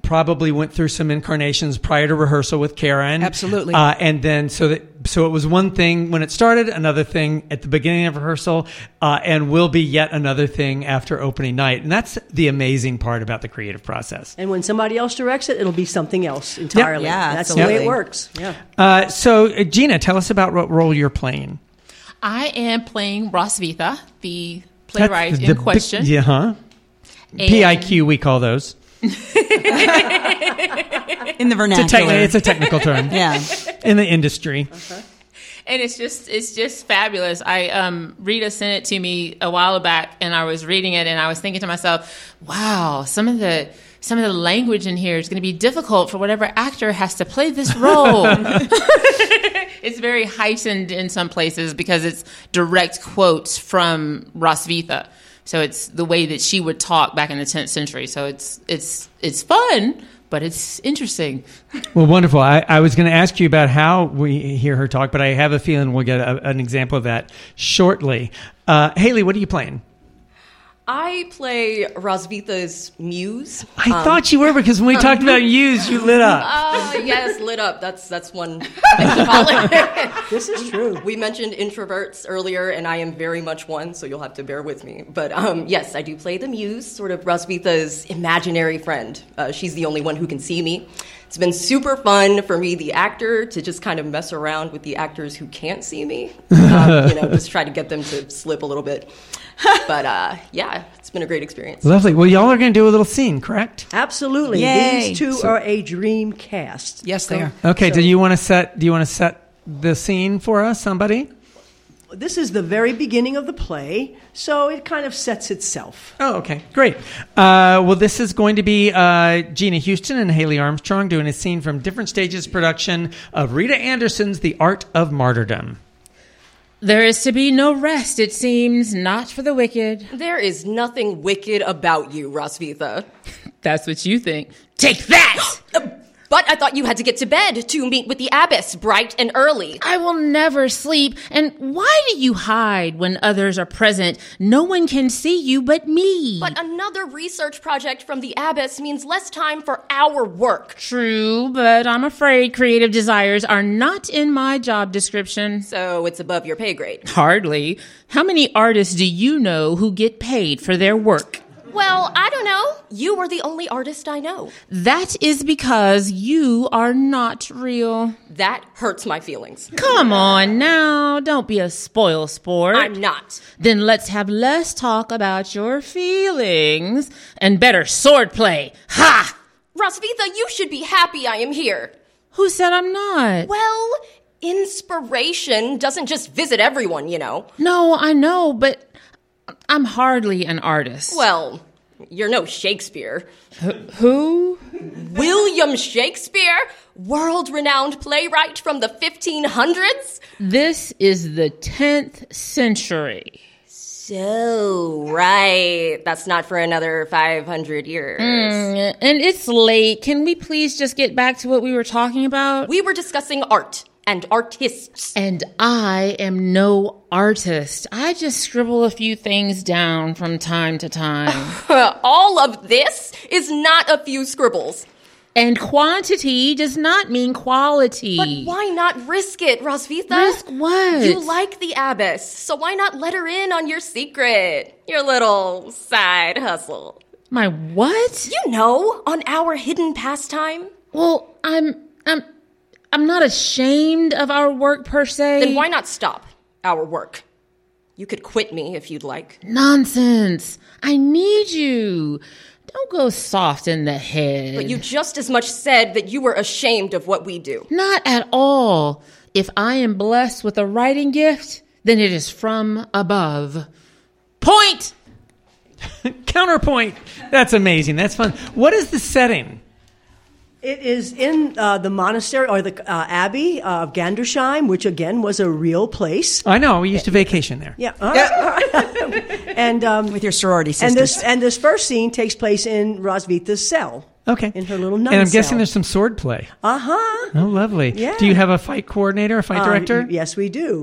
S2: probably went through some incarnations prior to rehearsal with Karen.
S8: Absolutely.
S2: Uh, and then so that so it was one thing when it started, another thing at the beginning of rehearsal, uh, and will be yet another thing after opening night. And that's the amazing part about the creative process.
S7: And when somebody else directs it, it'll be something else entirely.
S3: Yeah,
S7: That's the way
S3: absolutely.
S7: it works. Yeah.
S2: Uh, so uh, Gina, tell us about what role you're playing.
S6: I am playing Rosvitha, the playwright
S2: That's
S6: in
S2: the big-
S6: question.
S2: yeah, huh? P I Q, we call those.
S3: In the
S2: It's a,
S3: vernacular.
S2: techni- it's a technical term
S3: yeah.
S2: in the industry.
S6: And it's just it's just fabulous. I um, Rita sent it to me a while back, and I was reading it, and I was thinking to myself, "Wow, some of the some of the language in here is going to be difficult for whatever actor has to play this role." It's very heightened in some places because it's direct quotes from Rosvitha. So it's the way that she would talk back in the tenth century. So it's it's it's fun, but it's interesting.
S2: Well, wonderful. I, I was going to ask you about how we hear her talk, but I have a feeling we'll get a, an example of that shortly. Uh, Haley, what are you playing?
S9: I play Rosvitha's muse.
S2: I
S9: Um,
S2: thought you were, because when we talked about yous, you lit up.
S9: Uh, yes, lit up. That's that's one thing to call it.
S7: This is true.
S9: We mentioned introverts earlier, and I am very much one, so you'll have to bear with me. But um, yes, I do play the muse, sort of Rosvitha's imaginary friend. Uh, she's the only one who can see me. It's been super fun for me, the actor, to just kind of mess around with the actors who can't see me. Um, you know, just try to get them to slip a little bit. But uh, yeah, it's been a great experience.
S2: Lovely. Well, y'all are going to do a little scene, correct?
S7: Absolutely.
S3: Yay.
S7: These two
S2: So-
S7: are a dream cast.
S8: Yes, they are.
S2: Okay.
S7: So-
S2: do you want to set? Do you want to set the scene for us? Somebody?
S7: This is the very beginning of the play, so it kind of sets itself.
S2: Oh, okay. Great. Uh, well, this is going to be uh, Gina Houston and Haley Armstrong doing a scene from Different Stages production of Rita Anderson's The Art of Martyrdom.
S6: There is to be no rest, it seems, not for the wicked.
S9: There is nothing wicked about you, Rosvitha.
S6: That's what you think. Take that!
S9: But I thought you had to get to bed to meet with the abbess bright and early.
S6: I will never sleep. And why do you hide when others are present? No one can see you but me.
S9: But another research project from the abbess means less time for our work.
S6: True, but I'm afraid creative desires are not in my job description.
S9: So it's above your pay grade.
S6: Hardly. How many artists do you know who get paid for their work?
S9: Well, I don't know. You are the only artist I know.
S6: That is because you are not real.
S9: That hurts my feelings.
S6: Come on now, don't be a spoil sport.
S9: I'm not.
S6: Then let's have less talk about your feelings and better swordplay. Ha!
S9: Rosvitha, you should be happy I am here.
S6: Who said I'm not?
S9: Well, inspiration doesn't just visit everyone, you know.
S6: No, I know, but I'm hardly an artist.
S9: Well, you're no Shakespeare.
S6: Who?
S9: William Shakespeare, world-renowned playwright from the fifteen hundreds?
S6: This is the tenth century.
S9: So, right. That's not for another five hundred years.
S6: Mm, and it's late. Can we please just get back to what we were talking about?
S9: We were discussing art and artists.
S6: And I am no artist. I just scribble a few things down from time to time.
S9: All of this is not a few scribbles.
S6: And quantity does not mean quality.
S9: But why not risk it, Rosvitha?
S6: Risk what?
S9: You like the abbess, so why not let her in on your secret? Your little side hustle.
S6: My what?
S9: You know, on our hidden pastime.
S6: Well, I'm I'm I'm not ashamed of our work per se.
S9: Then why not stop our work? You could quit me if you'd like.
S6: Nonsense. I need you. Don't go soft in the head.
S9: But you just as much said that you were ashamed of what we do.
S6: Not at all. If I am blessed with a writing gift, then it is from above. Point!
S2: Counterpoint. That's amazing. That's fun. What is the setting?
S7: It is in uh, the monastery or the uh, abbey of Gandersheim, which again was a real place.
S2: I know. We used to vacation there.
S7: Yeah, all right, all right. and um,
S3: With your sorority
S7: and
S3: sisters.
S7: this and this first scene takes place in Rosvitha's cell.
S2: Okay.
S7: In her little nun
S2: And I'm
S7: cell.
S2: guessing there's some sword play.
S7: Uh huh.
S2: Oh, lovely.
S7: Yeah.
S2: Do you have a fight coordinator, a fight director?
S7: Um, yes, we do.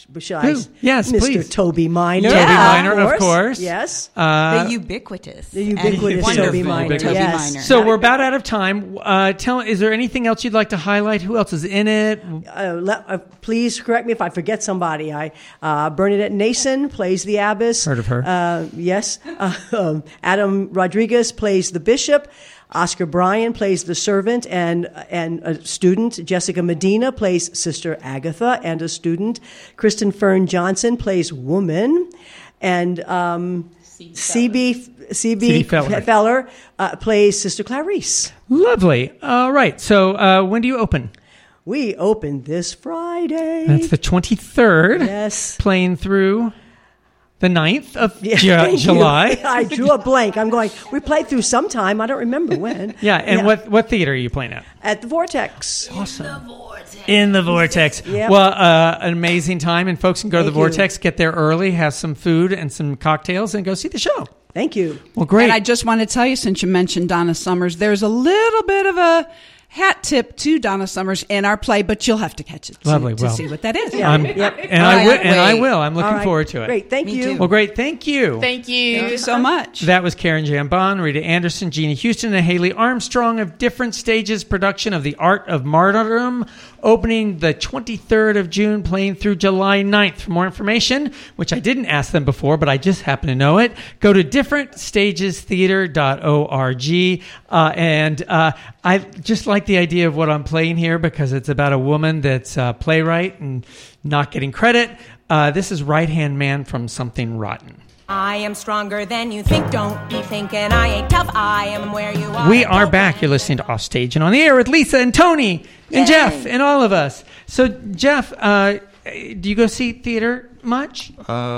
S7: shall
S2: Who?
S7: I?
S2: Yes,
S7: Mister
S2: please.
S7: Toby Minor.
S2: Toby
S3: Yeah,
S2: Minor, of course.
S7: Yes.
S2: Uh,
S3: the ubiquitous.
S7: The ubiquitous
S3: and
S7: Toby
S3: wonderful
S7: Minor.
S3: Toby
S7: Yes.
S3: Minor.
S2: so we're about out of time. Uh, tell, is there anything else you'd like to highlight? Who else is in it?
S7: Uh, let, uh, please correct me if I forget somebody. I uh, Bernadette Nason plays the abbess.
S2: Heard of her.
S7: Uh, yes. Uh, um, Adam Rodriguez plays the bishop. Oscar Bryan plays the servant and and a student. Jessica Medina plays Sister Agatha and a student. Kristen Fern Johnson plays woman, and um, C B C B
S2: Feller.
S7: Feller uh, plays Sister Clarice.
S2: Lovely. All right. So uh, when do you open?
S7: We open this Friday.
S2: That's the twenty-third.
S7: Yes.
S2: Playing through the ninth of
S7: Yeah,
S2: Ju-
S7: thank you.
S2: July.
S7: I drew a blank. I'm going, we played through sometime. I don't remember when.
S2: Yeah. And what what theater are you playing at?
S7: At the Vortex.
S2: In the Vortex.
S7: Yep.
S2: Well, uh, an amazing time, and folks can go to the
S7: Thank you.
S2: Vortex, get there early, have some food and some cocktails, and go see the show.
S7: Thank you.
S2: Well, great.
S8: And I just want to tell you, since you mentioned Donna Summers, there's a little bit of a hat tip to Donna Summers in our play, but you'll have to catch it to,
S2: Lovely.
S8: to
S2: Well,
S8: see what that is.
S2: I'm-
S7: Yep.
S2: and
S8: All
S2: I
S8: right,
S2: will. And I
S3: wait.
S2: will. I'm looking
S7: All right.
S2: forward to it.
S7: Great. Thank
S3: Me
S7: you.
S3: too.
S2: Well, great. Thank you.
S6: Thank you.
S8: Thank you so much.
S2: That was Karen Jambon, Rita Anderson, Jeannie Houston, and Haley Armstrong of Different Stages production of The Art of Martyrdom, opening the twenty-third of June, playing through July ninth. For more information, which I didn't ask them before, but I just happen to know it, go to different stages theater dot org. Uh, and uh, I just like the idea of what I'm playing here because it's about a woman that's a playwright and not getting credit. Uh, this is Right Hand Man from Something Rotten.
S10: I am stronger than you think. Don't be thinking I ain't tough. I am where you are.
S2: We are back. You're listening to Offstage and on the Air with Lisa and Tony and
S3: Yay.
S2: Jeff and all of us. So, Jeff, uh, do you go see theater much?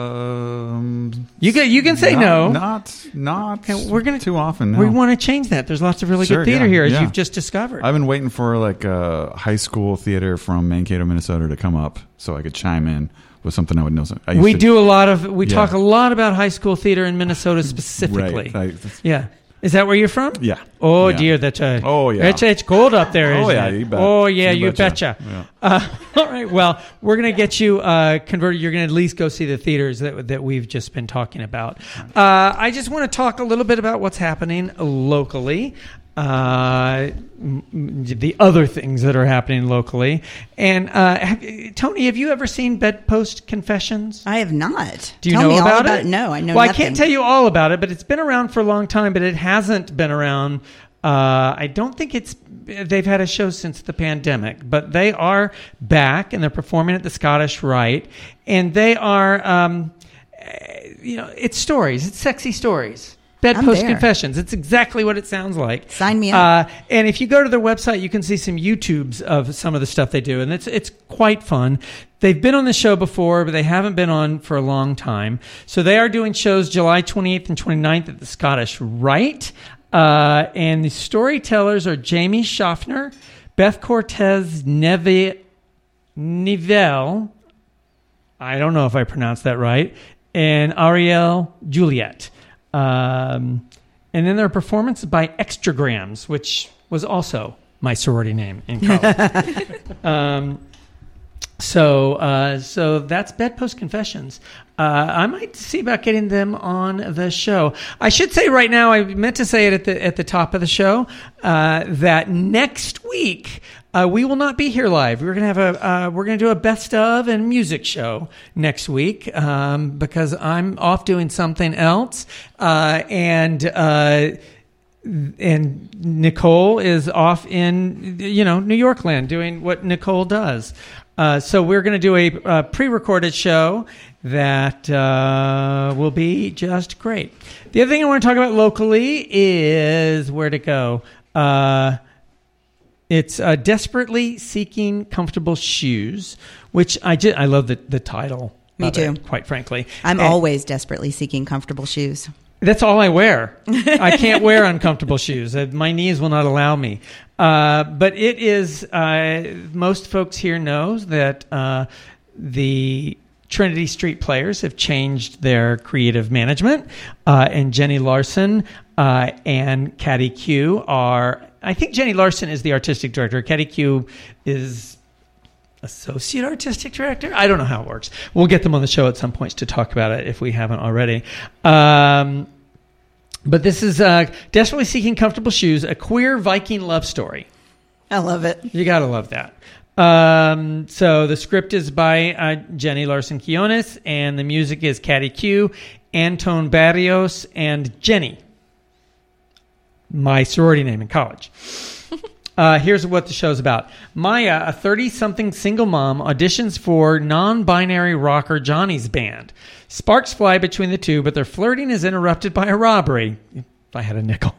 S4: Um,
S2: You can you can say
S4: not,
S2: no.
S4: Not not
S2: Okay, we're gonna
S4: too often. No.
S2: We want to change that. There's lots of really
S4: Sure,
S2: good theater
S4: yeah,
S2: here, as
S4: yeah.
S2: you've just discovered.
S4: I've been waiting for like a high school theater from Mankato, Minnesota, to come up so I could chime in with something I would know. some- I used
S2: we
S4: to-
S2: do a lot of we
S4: Yeah.
S2: talk a lot about high school theater in Minnesota specifically.
S4: Right. I-
S2: Yeah. Is that where you're from?
S4: Yeah.
S2: Oh
S4: Yeah.
S2: dear, that's a
S4: Oh, yeah.
S2: It's, it's cold up there.
S4: Oh,
S2: isn't
S4: yeah,
S2: it?
S4: you bet.
S2: Oh yeah,
S4: You
S2: you
S4: betcha.
S2: betcha.
S4: Yeah.
S2: Uh, all right. Well, we're gonna get you uh, converted. You're gonna at least go see the theaters that that we've just been talking about. Uh, I just want to talk a little bit about what's happening locally. Uh, m- m- the other things that are happening locally. And uh, have, Tony, have you ever seen Bedpost Confessions?
S3: I have not.
S2: Do you
S3: Tell
S2: know
S3: me
S2: about,
S3: all about
S2: it?
S3: it? No, I know
S2: Well,
S3: nothing.
S2: I can't tell you all about it, but it's been around for a long time. But it hasn't been around. Uh, I don't think it's. They've had a show since the pandemic, but they are back and they're performing at the Scottish Rite, and they are. Um, eh, you know, it's stories. It's sexy stories. Bedpost
S3: there.
S2: Confessions. It's exactly what it sounds like.
S3: Sign me up.
S2: Uh, and if you go to their website, you can see some YouTubes of some of the stuff they do, and it's it's quite fun. They've been on the show before, but they haven't been on for a long time. So they are doing shows July twenty-eighth and twenty-ninth at the Scottish Rite. Uh, and the storytellers are Jamie Schaffner, Beth Cortez Neve, Nivelle, I don't know if I pronounced that right, and Ariel Juliet. Um, and then there are performances by Extragrams, which was also my sorority name in college. um, so, uh, so that's Bedpost Confessions. Uh, I might see about getting them on the show. I should say right now, I meant to say it at the at the top of the show, uh, that next week uh, we will not be here live. We're gonna have a uh, we're gonna do a best of and music show next week um, because I'm off doing something else, uh, and. Uh, And Nicole is off in, you know, New York land doing what Nicole does. Uh, so we're going to do a, uh pre-recorded show that uh, will be just great. The other thing I want to talk about locally is where to go. Uh, it's uh, Desperately Seeking Comfortable Shoes, which I just, I love the, the title.
S3: Me
S2: of
S3: too.
S2: it, quite frankly.
S3: I'm
S2: And-
S3: always desperately seeking comfortable shoes.
S2: That's all I wear. I can't wear uncomfortable shoes. Uh, My knees will not allow me. Uh, but it is, uh, most folks here knows that uh, the Trinity Street Players have changed their creative management. Uh, and Jenny Larson uh, and Caddy Q are, I think Jenny Larson is the artistic director. Caddy Q is associate artistic director. I don't know how it works. We'll get them on the show at some points to talk about it if we haven't already. Um, but this is uh, Desperately Seeking Comfortable Shoes, a queer Viking love story.
S3: I love it.
S2: You got to love that. Um, so the script is by uh, Jenny Larson Quiones, and the music is Caddy Q, Anton Barrios, and Jenny, my sorority name in college. Uh, here's what the show's about. Maya, a thirty-something single mom, auditions for non-binary rocker Johnny's band. Sparks fly between the two, but their flirting is interrupted by a robbery. If I had a nickel.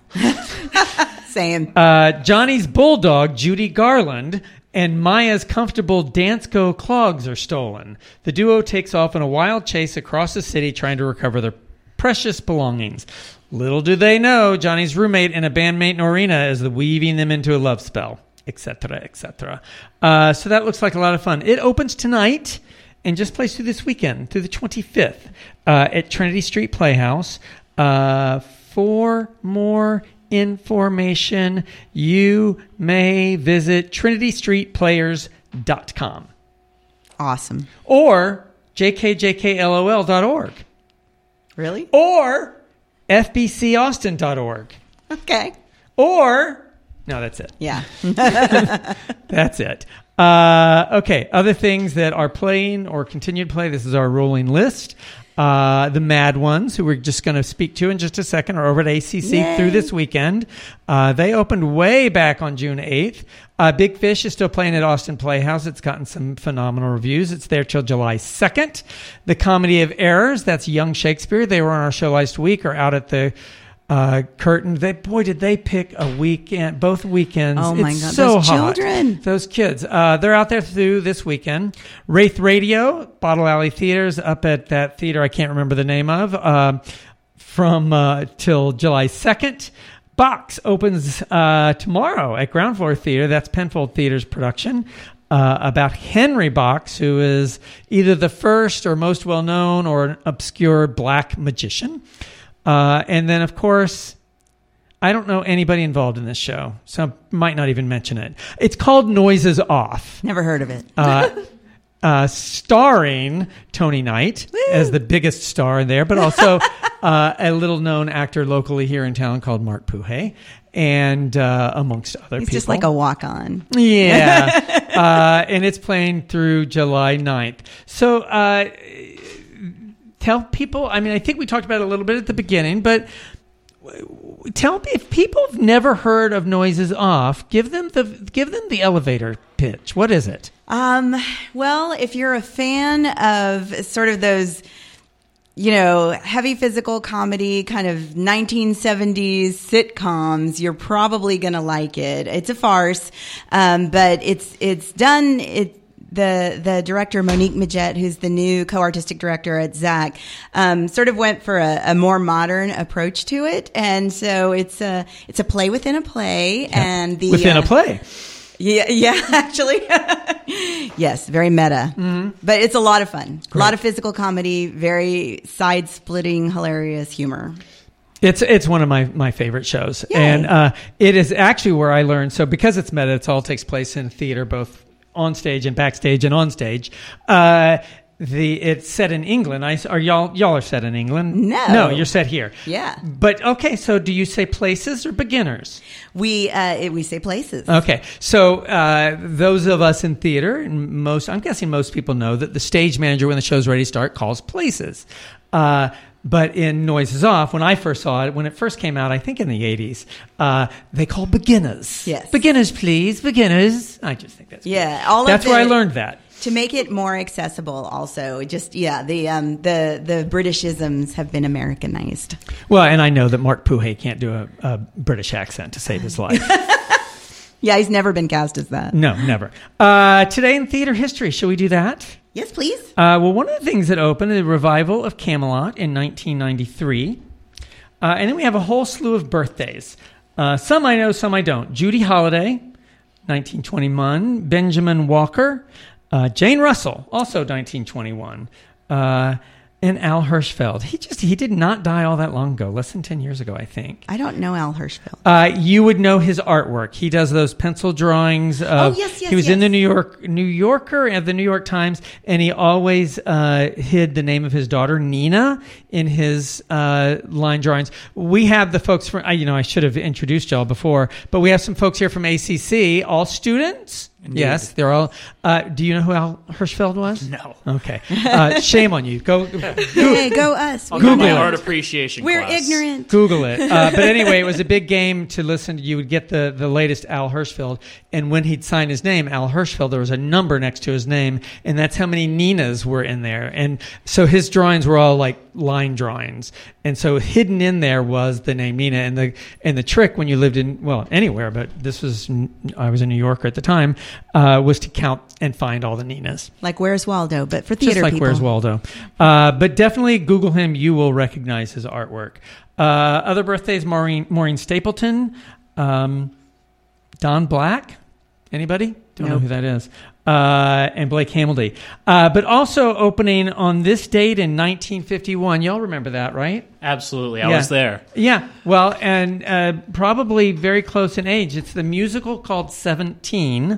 S3: Same.
S2: Uh, Johnny's bulldog, Judy Garland, and Maya's comfortable Dansko clogs are stolen. The duo takes off on a wild chase across the city trying to recover their precious belongings. Little do they know, Johnny's roommate and a bandmate Norina is weaving them into a love spell, et cetera, et cetera. Uh, so that looks like a lot of fun. It opens tonight and just plays through this weekend, through the twenty-fifth, uh, at Trinity Street Playhouse. Uh, for more information, you may visit trinity street players dot com.
S3: Awesome.
S2: Or j k j k l o l dot org.
S3: Really?
S2: Or f b c austin dot org.
S3: Okay.
S2: Or, no, that's it.
S3: Yeah.
S2: That's it. Uh, okay, other things that are playing or continue to play. This is our rolling list. Uh, the Mad Ones, who we're just going to speak to in just a second, are over at A C C
S3: Yay.
S2: through this weekend. Uh, they opened way back on June eighth. Uh, Big Fish is still playing at Austin Playhouse. It's gotten some phenomenal reviews. It's there till July second. The Comedy of Errors, that's Young Shakespeare. They were on our show last week, are out at the uh, Curtain. They, boy, did they pick a weekend, both weekends.
S3: Oh my
S2: it's
S3: God,
S2: so
S3: those
S2: hot.
S3: children.
S2: Those kids. Uh, they're out there through this weekend. Wraith Radio, Bottle Alley Theaters, up at that theater I can't remember the name of, uh, from uh, till July second. Box opens uh, tomorrow at Ground Floor Theater. That's Penfold Theater's production. Uh, about Henry Box, who is either the first or most well-known or an obscure black magician. Uh, and then, of course, I don't know anybody involved in this show, so I might not even mention it. It's called Noises Off.
S3: Never heard of it.
S2: Uh, uh, starring Tony Knight
S3: Woo.
S2: as the biggest star there, but also uh, a little-known actor locally here in town called Mark Puhay, and uh, amongst other
S3: He's
S2: people.
S3: just like a walk-on.
S2: Yeah. uh, and it's playing through July ninth. So uh, tell people, I mean, I think we talked about it a little bit at the beginning, but tell me, if people have never heard of Noises Off, give them the give them the elevator pitch. What is it?
S3: Um, well, if you're a fan of sort of those, you know, heavy physical comedy, kind of nineteen seventies sitcoms, you're probably going to like it. It's a farce, um, but it's it's done. It the the director Monique Majet, who's the new co-artistic director at Zach, um, sort of went for a, a more modern approach to it, and so it's a it's a play within a play, yeah. and the
S2: within
S3: uh,
S2: a play.
S3: Yeah, yeah, actually. Yes, very meta. Mm-hmm. But it's a lot of fun. Great. A lot of physical comedy, very side-splitting, hilarious humor.
S2: It's it's one of my, my favorite shows.
S3: Yay.
S2: And uh, it is actually where I learned. So because it's meta, it all takes place in theater, both on stage and backstage and on stage. Uh, the it's set in England. I, are y'all y'all are set in England?
S3: No.
S2: No, you're set here.
S3: Yeah.
S2: But okay, so do you say places or beginners?
S3: We uh, we say places.
S2: Okay, so uh, those of us in theater, and most, I'm guessing most people know that the stage manager, when the show's ready to start, calls places. Uh, but in Noises Off, when I first saw it, when it first came out, I think in the eighties, uh, they call beginners.
S3: Yes.
S2: Beginners, please, beginners. I just think that's
S3: yeah.
S2: Cool.
S3: All
S2: that's
S3: of
S2: where
S3: the,
S2: I learned that.
S3: To make it more accessible, also, just yeah, the um, the the Britishisms have been Americanized.
S2: Well, and I know that Mark Puhay can't do a, a British accent to save his life.
S3: Yeah, he's never been cast as that.
S2: No, never. Uh, today in theater history, shall we do that?
S3: Yes, please.
S2: Uh, well, one of the things that opened is the revival of Camelot in nineteen ninety-three. Uh, and then we have a whole slew of birthdays. Uh, some I know, some I don't. Judy Holliday, nineteen twenty-one. Benjamin Walker. Uh, Jane Russell, also nineteen twenty-one. Uh, and Al Hirschfeld. He just he did not die all that long ago, less than ten years ago, I think.
S3: I don't know Al Hirschfeld.
S2: Uh, you would know his artwork. He does those pencil drawings. Of,
S3: Oh, yes, yes,
S2: He was in
S3: yes.
S2: the New York New Yorker and the New York Times, and he always uh, hid the name of his daughter Nina in his uh, line drawings. We have the folks from, I- you know, I should have introduced y'all before, but we have some folks here from A C C, all students.
S11: Indeed.
S2: Yes, they're all. Uh, do you know who Al Hirschfeld was?
S11: No.
S2: Okay. Uh, shame on you. Go.
S3: Hey, go us.
S11: I'll
S3: We
S11: go
S2: Google
S11: to
S2: it.
S11: art appreciation
S3: We're
S11: class.
S3: ignorant.
S2: Google it. Uh, but anyway, it was a big game to listen to. You would get the, the latest Al Hirschfeld. And when he'd sign his name, Al Hirschfeld, there was a number next to his name. And that's how many Ninas were in there. And so his drawings were all like line drawings. And so hidden in there was the name Nina. And the and the trick when you lived in, well, anywhere, but this was, I was a New Yorker at the time, uh, was to count and find all the Ninas.
S3: Like Where's Waldo, but for theater
S2: Just like
S3: people.
S2: Where's Waldo. Uh, but definitely Google him. You will recognize his artwork. Uh, other birthdays, Maureen, Maureen Stapleton, um, Don Black. Anybody? Don't know
S3: Nope.
S2: who that is. Uh, and Blake Hamilton. Uh, but also opening on this date in nineteen fifty-one. Y'all remember that, right?
S11: Absolutely. I
S2: Yeah.
S11: was there.
S2: Yeah. Well, and uh, probably very close in age. It's the musical called seventeen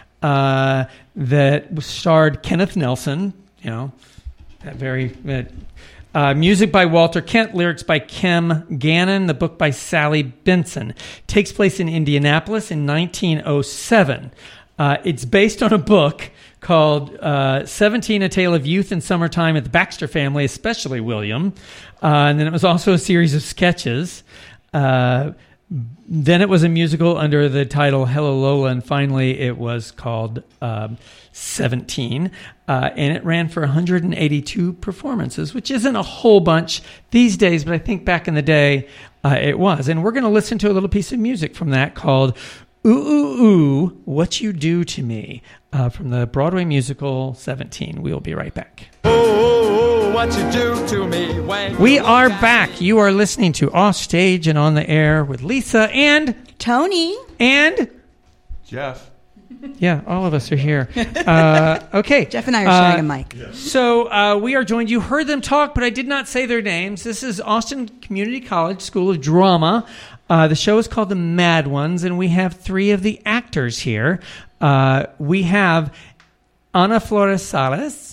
S2: uh, that starred Kenneth Nelson, you know, that very... Uh, uh, music by Walter Kent, lyrics by Kim Gannon, the book by Sally Benson. Takes place in Indianapolis in nineteen oh seven. Uh, it's based on a book called uh, seventeen, A Tale of Youth and Summertime at the Baxter Family, especially William. Uh, and then it was also a series of sketches. Uh, then it was a musical under the title Hello Lola, and finally it was called um, seventeen. Uh, and it ran for one hundred eighty-two performances, which isn't a whole bunch these days, but I think back in the day uh, it was. And we're going to listen to a little piece of music from that called Ooh, Ooh, Ooh, What You Do to Me, uh, from the Broadway musical seventeen. We'll be right back.
S1: Oh, what you do to me when
S2: We are back. You are listening to Off Stage and On the Air with Lisa and
S3: Tony.
S2: and
S4: Jeff.
S2: yeah, all of us are here. Uh, okay,
S3: Jeff and I are sharing
S2: Uh,
S3: a mic.
S2: So uh, we are joined. You heard them talk, but I did not say their names. This is Austin Community College School of Drama. Uh, the show is called The Mad Ones, and we have three of the actors here. Uh, we have Ana Flores Salas.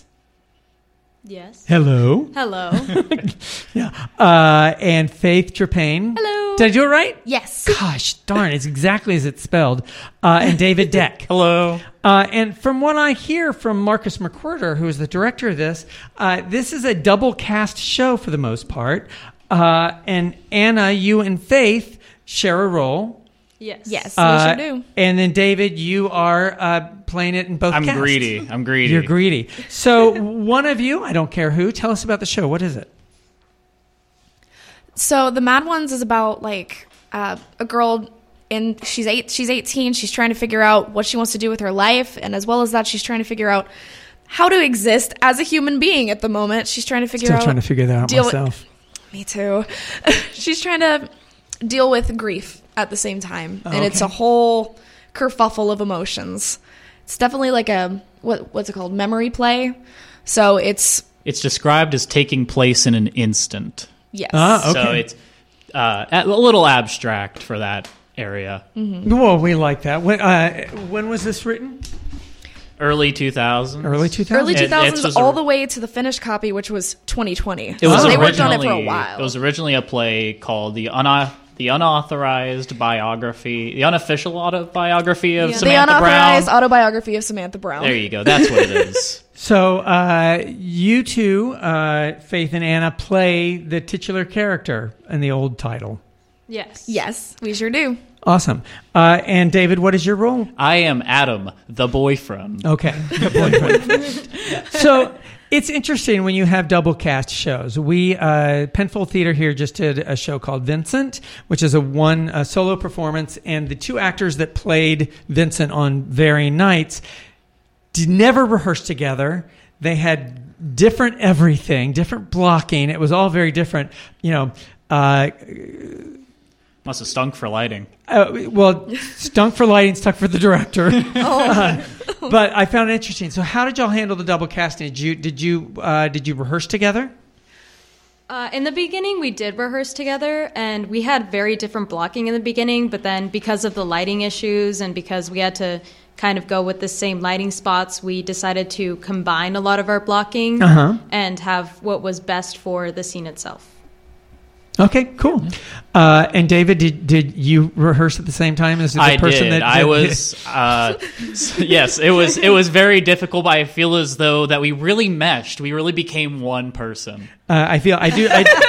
S12: Yes.
S2: Hello.
S12: Hello.
S2: Yeah. Uh, and Faith Trepane.
S12: Hello.
S2: Did I do it right?
S12: Yes.
S2: Gosh darn, it's exactly as it's spelled. Uh, and David Deck.
S11: Hello.
S2: Uh, and from what I hear from Marcus McWhirter, who is the director of this, uh, this is a double cast show for the most part. Uh, and Anna, you and Faith share a role.
S12: Yes.
S13: Yes,
S2: Uh,
S13: we sure do.
S2: And then David, you are uh, playing it in both
S11: I'm
S2: casts.
S11: greedy. I'm greedy.
S2: You're greedy. So one of you, I don't care who, tell us about the show. What is it?
S13: So the Mad Ones is about like uh, a girl, and she's eight. She's eighteen. She's trying to figure out what she wants to do with her life, and as well as that, she's trying to figure out how to exist as a human being at the moment. She's trying to figure
S2: Still
S13: out.
S2: trying to figure that out
S13: deal with-
S2: myself.
S13: Me too. She's trying to deal with grief at the same time,
S2: Oh,
S13: and it's
S2: okay.
S13: a whole kerfuffle of emotions. It's definitely like a what what's it called? Memory play. So it's
S11: It's described as taking place in an instant.
S13: yes.
S2: Ah,
S11: So
S2: okay.
S11: it's uh, a little abstract for that area.
S2: Well, we like that. When, uh, when was this written?
S11: Early two thousands.
S2: Early two thousands?
S13: Early
S11: It-
S13: two
S11: it
S13: thousands,
S11: was a-
S13: all the way to the finished copy, which was twenty twenty.
S11: It was
S13: so they
S11: originally,
S13: worked on it for a while.
S11: It was originally a play called the Una- the unauthorized biography, the unofficial autobiography of
S13: the
S11: Samantha
S13: unauthorized
S11: Brown.
S13: autobiography of Samantha Brown.
S11: There you go. That's what it is.
S2: So uh, you two, uh, Faith and Anna, play the titular character in the old title.
S12: Yes.
S13: Yes, we sure do.
S2: Awesome. Uh, and David, what is your role?
S11: I am Adam, the boyfriend.
S2: Okay. So it's interesting when you have double cast shows. We, uh, Penfold Theater here just did a show called Vincent, which is a one a solo performance, and the two actors that played Vincent on varying nights did never rehearse together. They had different everything, different blocking. It was all very different. You know, uh,
S11: Must have stunk for lighting.
S2: Uh, well, stunk for lighting, stuck for the director. Uh, but I found it interesting. So, how did y'all handle the double casting? Did you did you uh, did you rehearse together?
S12: Uh, in the beginning, we did rehearse together, and we had very different blocking in the beginning, but then because of the lighting issues and because we had to kind of go with the same lighting spots, we decided to combine a lot of our blocking
S2: Uh-huh.
S12: and have what was best for the scene itself.
S2: Okay, cool. Uh, and David, did did you rehearse at the same time as the
S11: I
S2: person
S11: did.
S2: that,
S11: I
S2: that-
S11: was. Uh, s- yes, it was. It was very difficult, but I feel as though that we really meshed. We really became one person.
S2: Uh, I feel I do.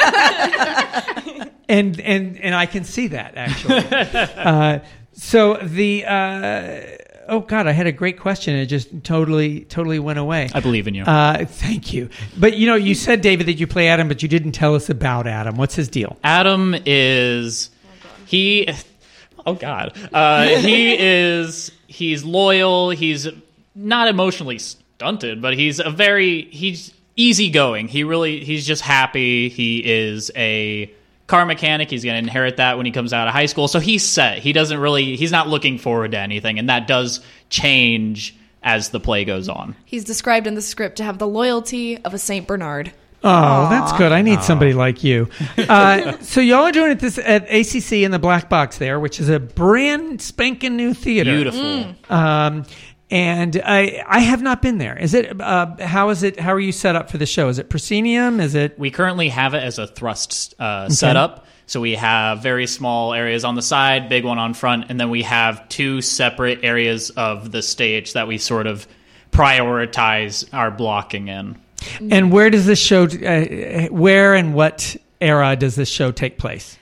S2: I, and and and I can see that actually. Uh, so the uh, oh god, I had a great question. It just totally totally went away.
S11: I believe in you.
S2: Uh, thank you. But you know, you said, David, that you play Adam, but you didn't tell us about Adam. What's his deal?
S11: Adam is he. Oh God, uh, he is. He's loyal. He's not emotionally stunted, but he's a very he's easygoing. He really he's just happy. He is a car mechanic. He's going to inherit that when he comes out of high school. So he's set. He doesn't really he's not looking forward to anything, and that does change as the play goes on.
S13: He's described in the script to have the loyalty of a Saint Bernard.
S2: Oh, that's good. I need somebody like you. Uh, so y'all are doing it this at A C C in the Black Box there, which is a brand spanking new theater.
S11: Beautiful.
S13: Mm.
S2: Um, and I I have not been there. Is it? Uh, how is it? How are you set up for the show? Is it proscenium? Is it?
S11: We currently have it as a thrust uh, setup. So we have very small areas on the side, big one on front, and then we have two separate areas of the stage that we sort of prioritize our blocking in.
S2: And where does this show? Uh, where and what era does this show take place?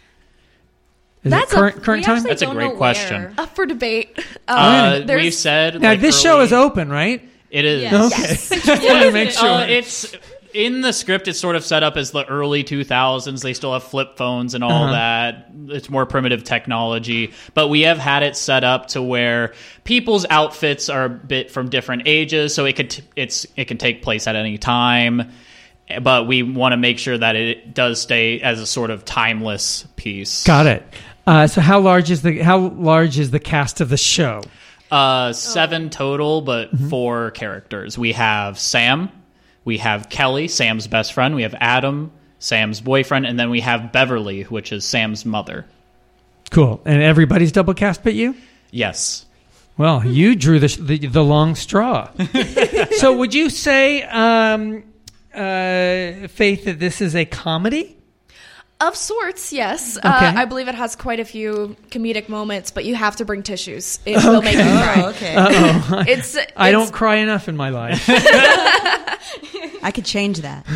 S2: Is
S13: That's
S2: it current
S13: a,
S2: current
S13: we
S2: time?
S13: actually
S11: That's a
S13: don't
S11: great
S13: know
S11: question.
S13: where. Up for debate. Um,
S11: Uh,
S13: there's-
S11: we've said
S2: Now
S11: like,
S2: this show
S11: early-
S2: is open, right?
S11: It is.
S12: Yes.
S2: Okay.
S13: Yes.
S2: Just wanted to make sure.
S11: Uh, it's in the script. It's sort of set up as the early two thousands. They still have flip phones and all
S2: Uh-huh.
S11: that. It's more primitive technology, but we have had it set up to where people's outfits are a bit from different ages, so it could t- it's it can take place at any time. But we want to make sure that it does stay as a sort of timeless piece.
S2: Got it. Uh, so how large is the how large is the cast of the show?
S11: Uh, seven total, but
S2: Mm-hmm.
S11: four characters. We have Sam, we have Kelly, Sam's best friend, we have Adam, Sam's boyfriend, and then we have Beverly, which is Sam's mother.
S2: Cool. And everybody's double cast but you?
S11: Yes.
S2: Well, you drew the the, the long straw. So would you say, um, uh, Faith, that this is a comedy?
S13: Of sorts, yes.
S2: Okay.
S13: Uh, I believe it has quite a few comedic moments, but you have to bring tissues. It will make you cry.
S3: Oh, okay.
S2: Uh-oh.
S13: It's,
S2: I
S13: it's-
S2: don't cry enough in my life.
S3: I could change that.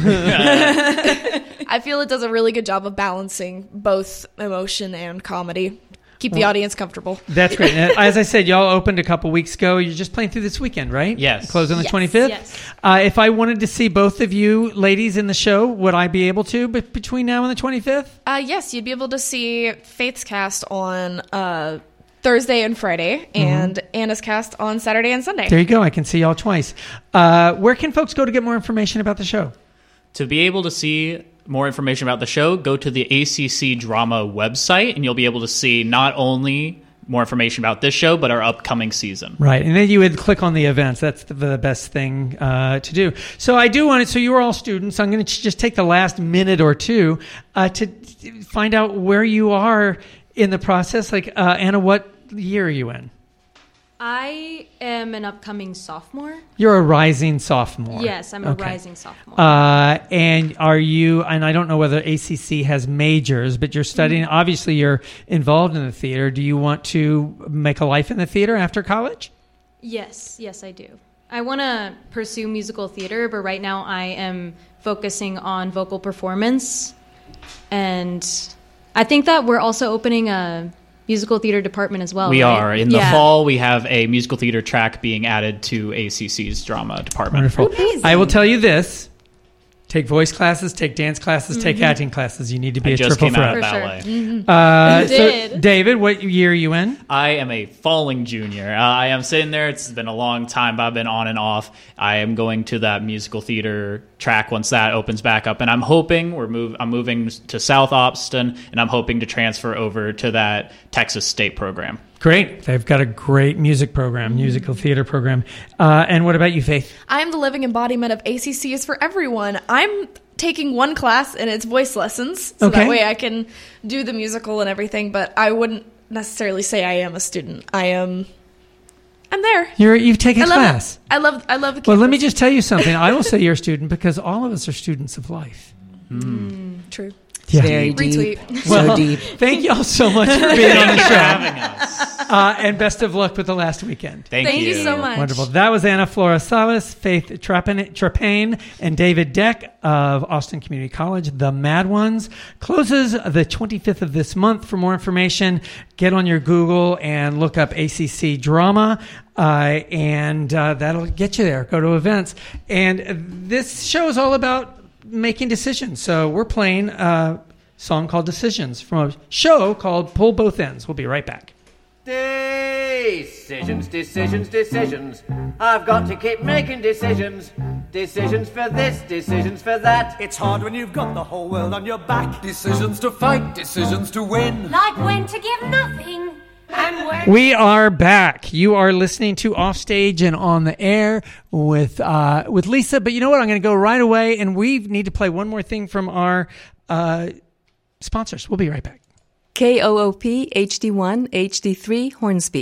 S13: I feel it does a really good job of balancing both emotion and comedy. Keep the
S2: Well,
S13: audience comfortable.
S2: That's great. And as I said, y'all opened a couple weeks ago. You're just playing through this weekend, right?
S11: Yes.
S2: Close on the
S13: Yes.
S2: twenty-fifth?
S12: Yes.
S2: Uh, if I wanted to see both of you ladies in the show, would I be able to be- between now and the twenty-fifth?
S13: Uh, yes, you'd be able to see Faith's cast on uh, Thursday and Friday, and Anna's cast on Saturday and Sunday.
S2: There you go. I can see y'all twice. Uh, where can folks go to get more information about the show?
S11: To be able to see more information about the show, go to the A C C Drama website, and you'll be able to see not only more information about this show, but our upcoming season.
S2: Right. And then you would click on the events. That's the, the best thing uh, to do. So I do want to, so you're all students. I'm going to just take the last minute or two uh, to find out where you are in the process. Like, uh, Anna, what year are you in?
S12: I am an upcoming sophomore.
S2: You're a rising sophomore.
S12: Yes, I'm a
S2: Okay.
S12: rising sophomore.
S2: Uh, and are you, and I don't know whether A C C has majors, but you're studying,
S12: Mm-hmm.
S2: obviously you're involved in the theater. Do you want to make a life in the theater after college?
S12: Yes, yes, I do. I want to pursue musical theater, but right now I am focusing on vocal performance. And I think that we're also opening a musical theater department as well.
S11: We
S12: right?
S11: are. In the
S12: Yeah.
S11: fall, we have a musical theater track being added to A C C's drama department.
S2: Wonderful. I will tell you this. Take voice classes, take dance classes, take
S12: Mhm.
S2: acting classes. You need to be
S11: I
S2: a
S11: just
S2: triple
S11: came out
S2: threat.
S11: of
S12: For
S11: ballet.
S12: sure. Mhm.
S2: Uh,
S12: You
S2: so,
S12: did.
S2: David, what year are you in?
S11: I am a falling junior. Uh, I am sitting there. It's been a long time, but I've been on and off. I am going to that musical theater track once that opens back up, and I'm hoping we're move. I'm moving to South Austin, and I'm hoping to transfer over to that Texas State program.
S2: Great. They've got a great music program, musical theater program. Uh, and what about you, Faith?
S13: I am the living embodiment of A C C is for everyone. I'm taking one class, and it's voice lessons, so
S2: Okay.
S13: that way I can do the musical and everything. But I wouldn't necessarily say I am a student. I am. I'm there.
S2: You're, you've taken
S13: I love
S2: class.
S13: It. I love. I love the.
S2: Well,
S13: Campus.
S2: let me just tell you something. I will say you're a student because all of us are students of life.
S13: Mm, true.
S2: Yeah.
S3: Very deep.
S13: Retweet.
S3: So
S2: Well,
S3: deep.
S2: Thank you all so much for being on the
S11: Thank you for
S2: show.
S11: having us.
S2: Uh, and best of luck with the last weekend.
S11: Thank,
S13: Thank you so much.
S2: Wonderful. That was Anna Flora Salas, Faith Trapane, Trapane, and David Deck of Austin Community College. The Mad Ones closes the twenty-fifth of this month. For more information, get on your Google and look up A C C Drama, uh, and uh, that'll get you there. Go to events. And this show is all about making decisions. So we're playing a song called Decisions from a show called Pull Both Ends. We'll be right back.
S14: Decisions, decisions, decisions. I've got to keep making decisions. Decisions for this, decisions for that.
S1: It's hard when you've got the whole world on your back. Decisions to fight, decisions to win.
S5: Like when to give nothing and when.
S2: We are back. You are listening to Offstage and On the Air with uh, with Lisa. But you know what? I'm going to go right away, and we need to play one more thing from our uh, sponsors. We'll be right back.
S15: K O O P H D one H D three Hornsby.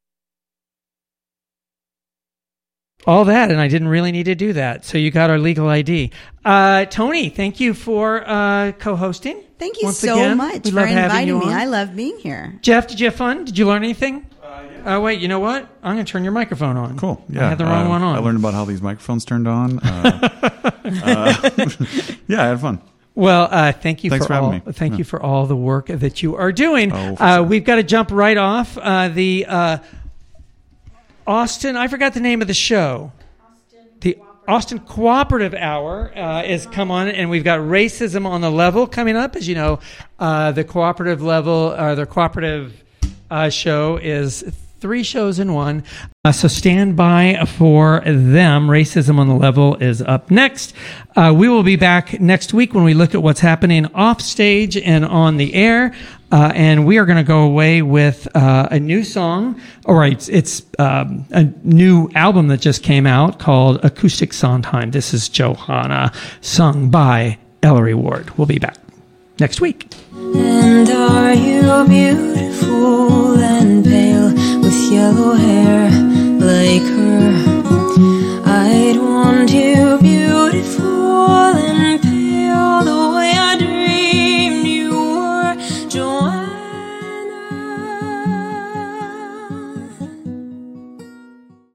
S2: All that, and I didn't really need to do that. So you got our legal I D. Uh, Tony, thank you for uh, co-hosting.
S3: Thank you
S2: Once
S3: so
S2: again.
S3: much
S2: We
S3: for
S2: love having
S3: inviting
S2: you
S3: me.
S2: on.
S3: I love being here.
S2: Jeff, did you have fun? Did you learn anything? Uh, yeah. Oh, wait, you know what? I'm going to turn your microphone on.
S4: Cool. Yeah.
S2: I had the wrong
S4: uh,
S2: one on.
S4: I learned about how these microphones turned on. Uh, uh, yeah, I had fun.
S2: Well, uh, thank you
S4: Thanks
S2: for,
S4: for having
S2: all.
S4: me.
S2: Thank
S4: Yeah.
S2: you for all the work that you are doing.
S4: Oh, for
S2: uh,
S4: sure.
S2: we've got to jump right off uh, the uh, Austin. I forgot the name of the show. The Austin Cooperative Hour uh, is come on, and we've got Racism on the Level coming up. As you know, uh, the cooperative level, or the cooperative uh, show is three shows in one. Uh, so stand by for them. Racism on the Level is up next. Uh, we will be back next week when we look at what's happening off stage and on the air. Uh, and we are going to go away with uh, a new song. All right, it's, it's um, a new album that just came out called Acoustic Sondheim. This is Johanna, sung by Ellery Ward. We'll be back next week.
S16: And are you beautiful and pale with yellow hair like her?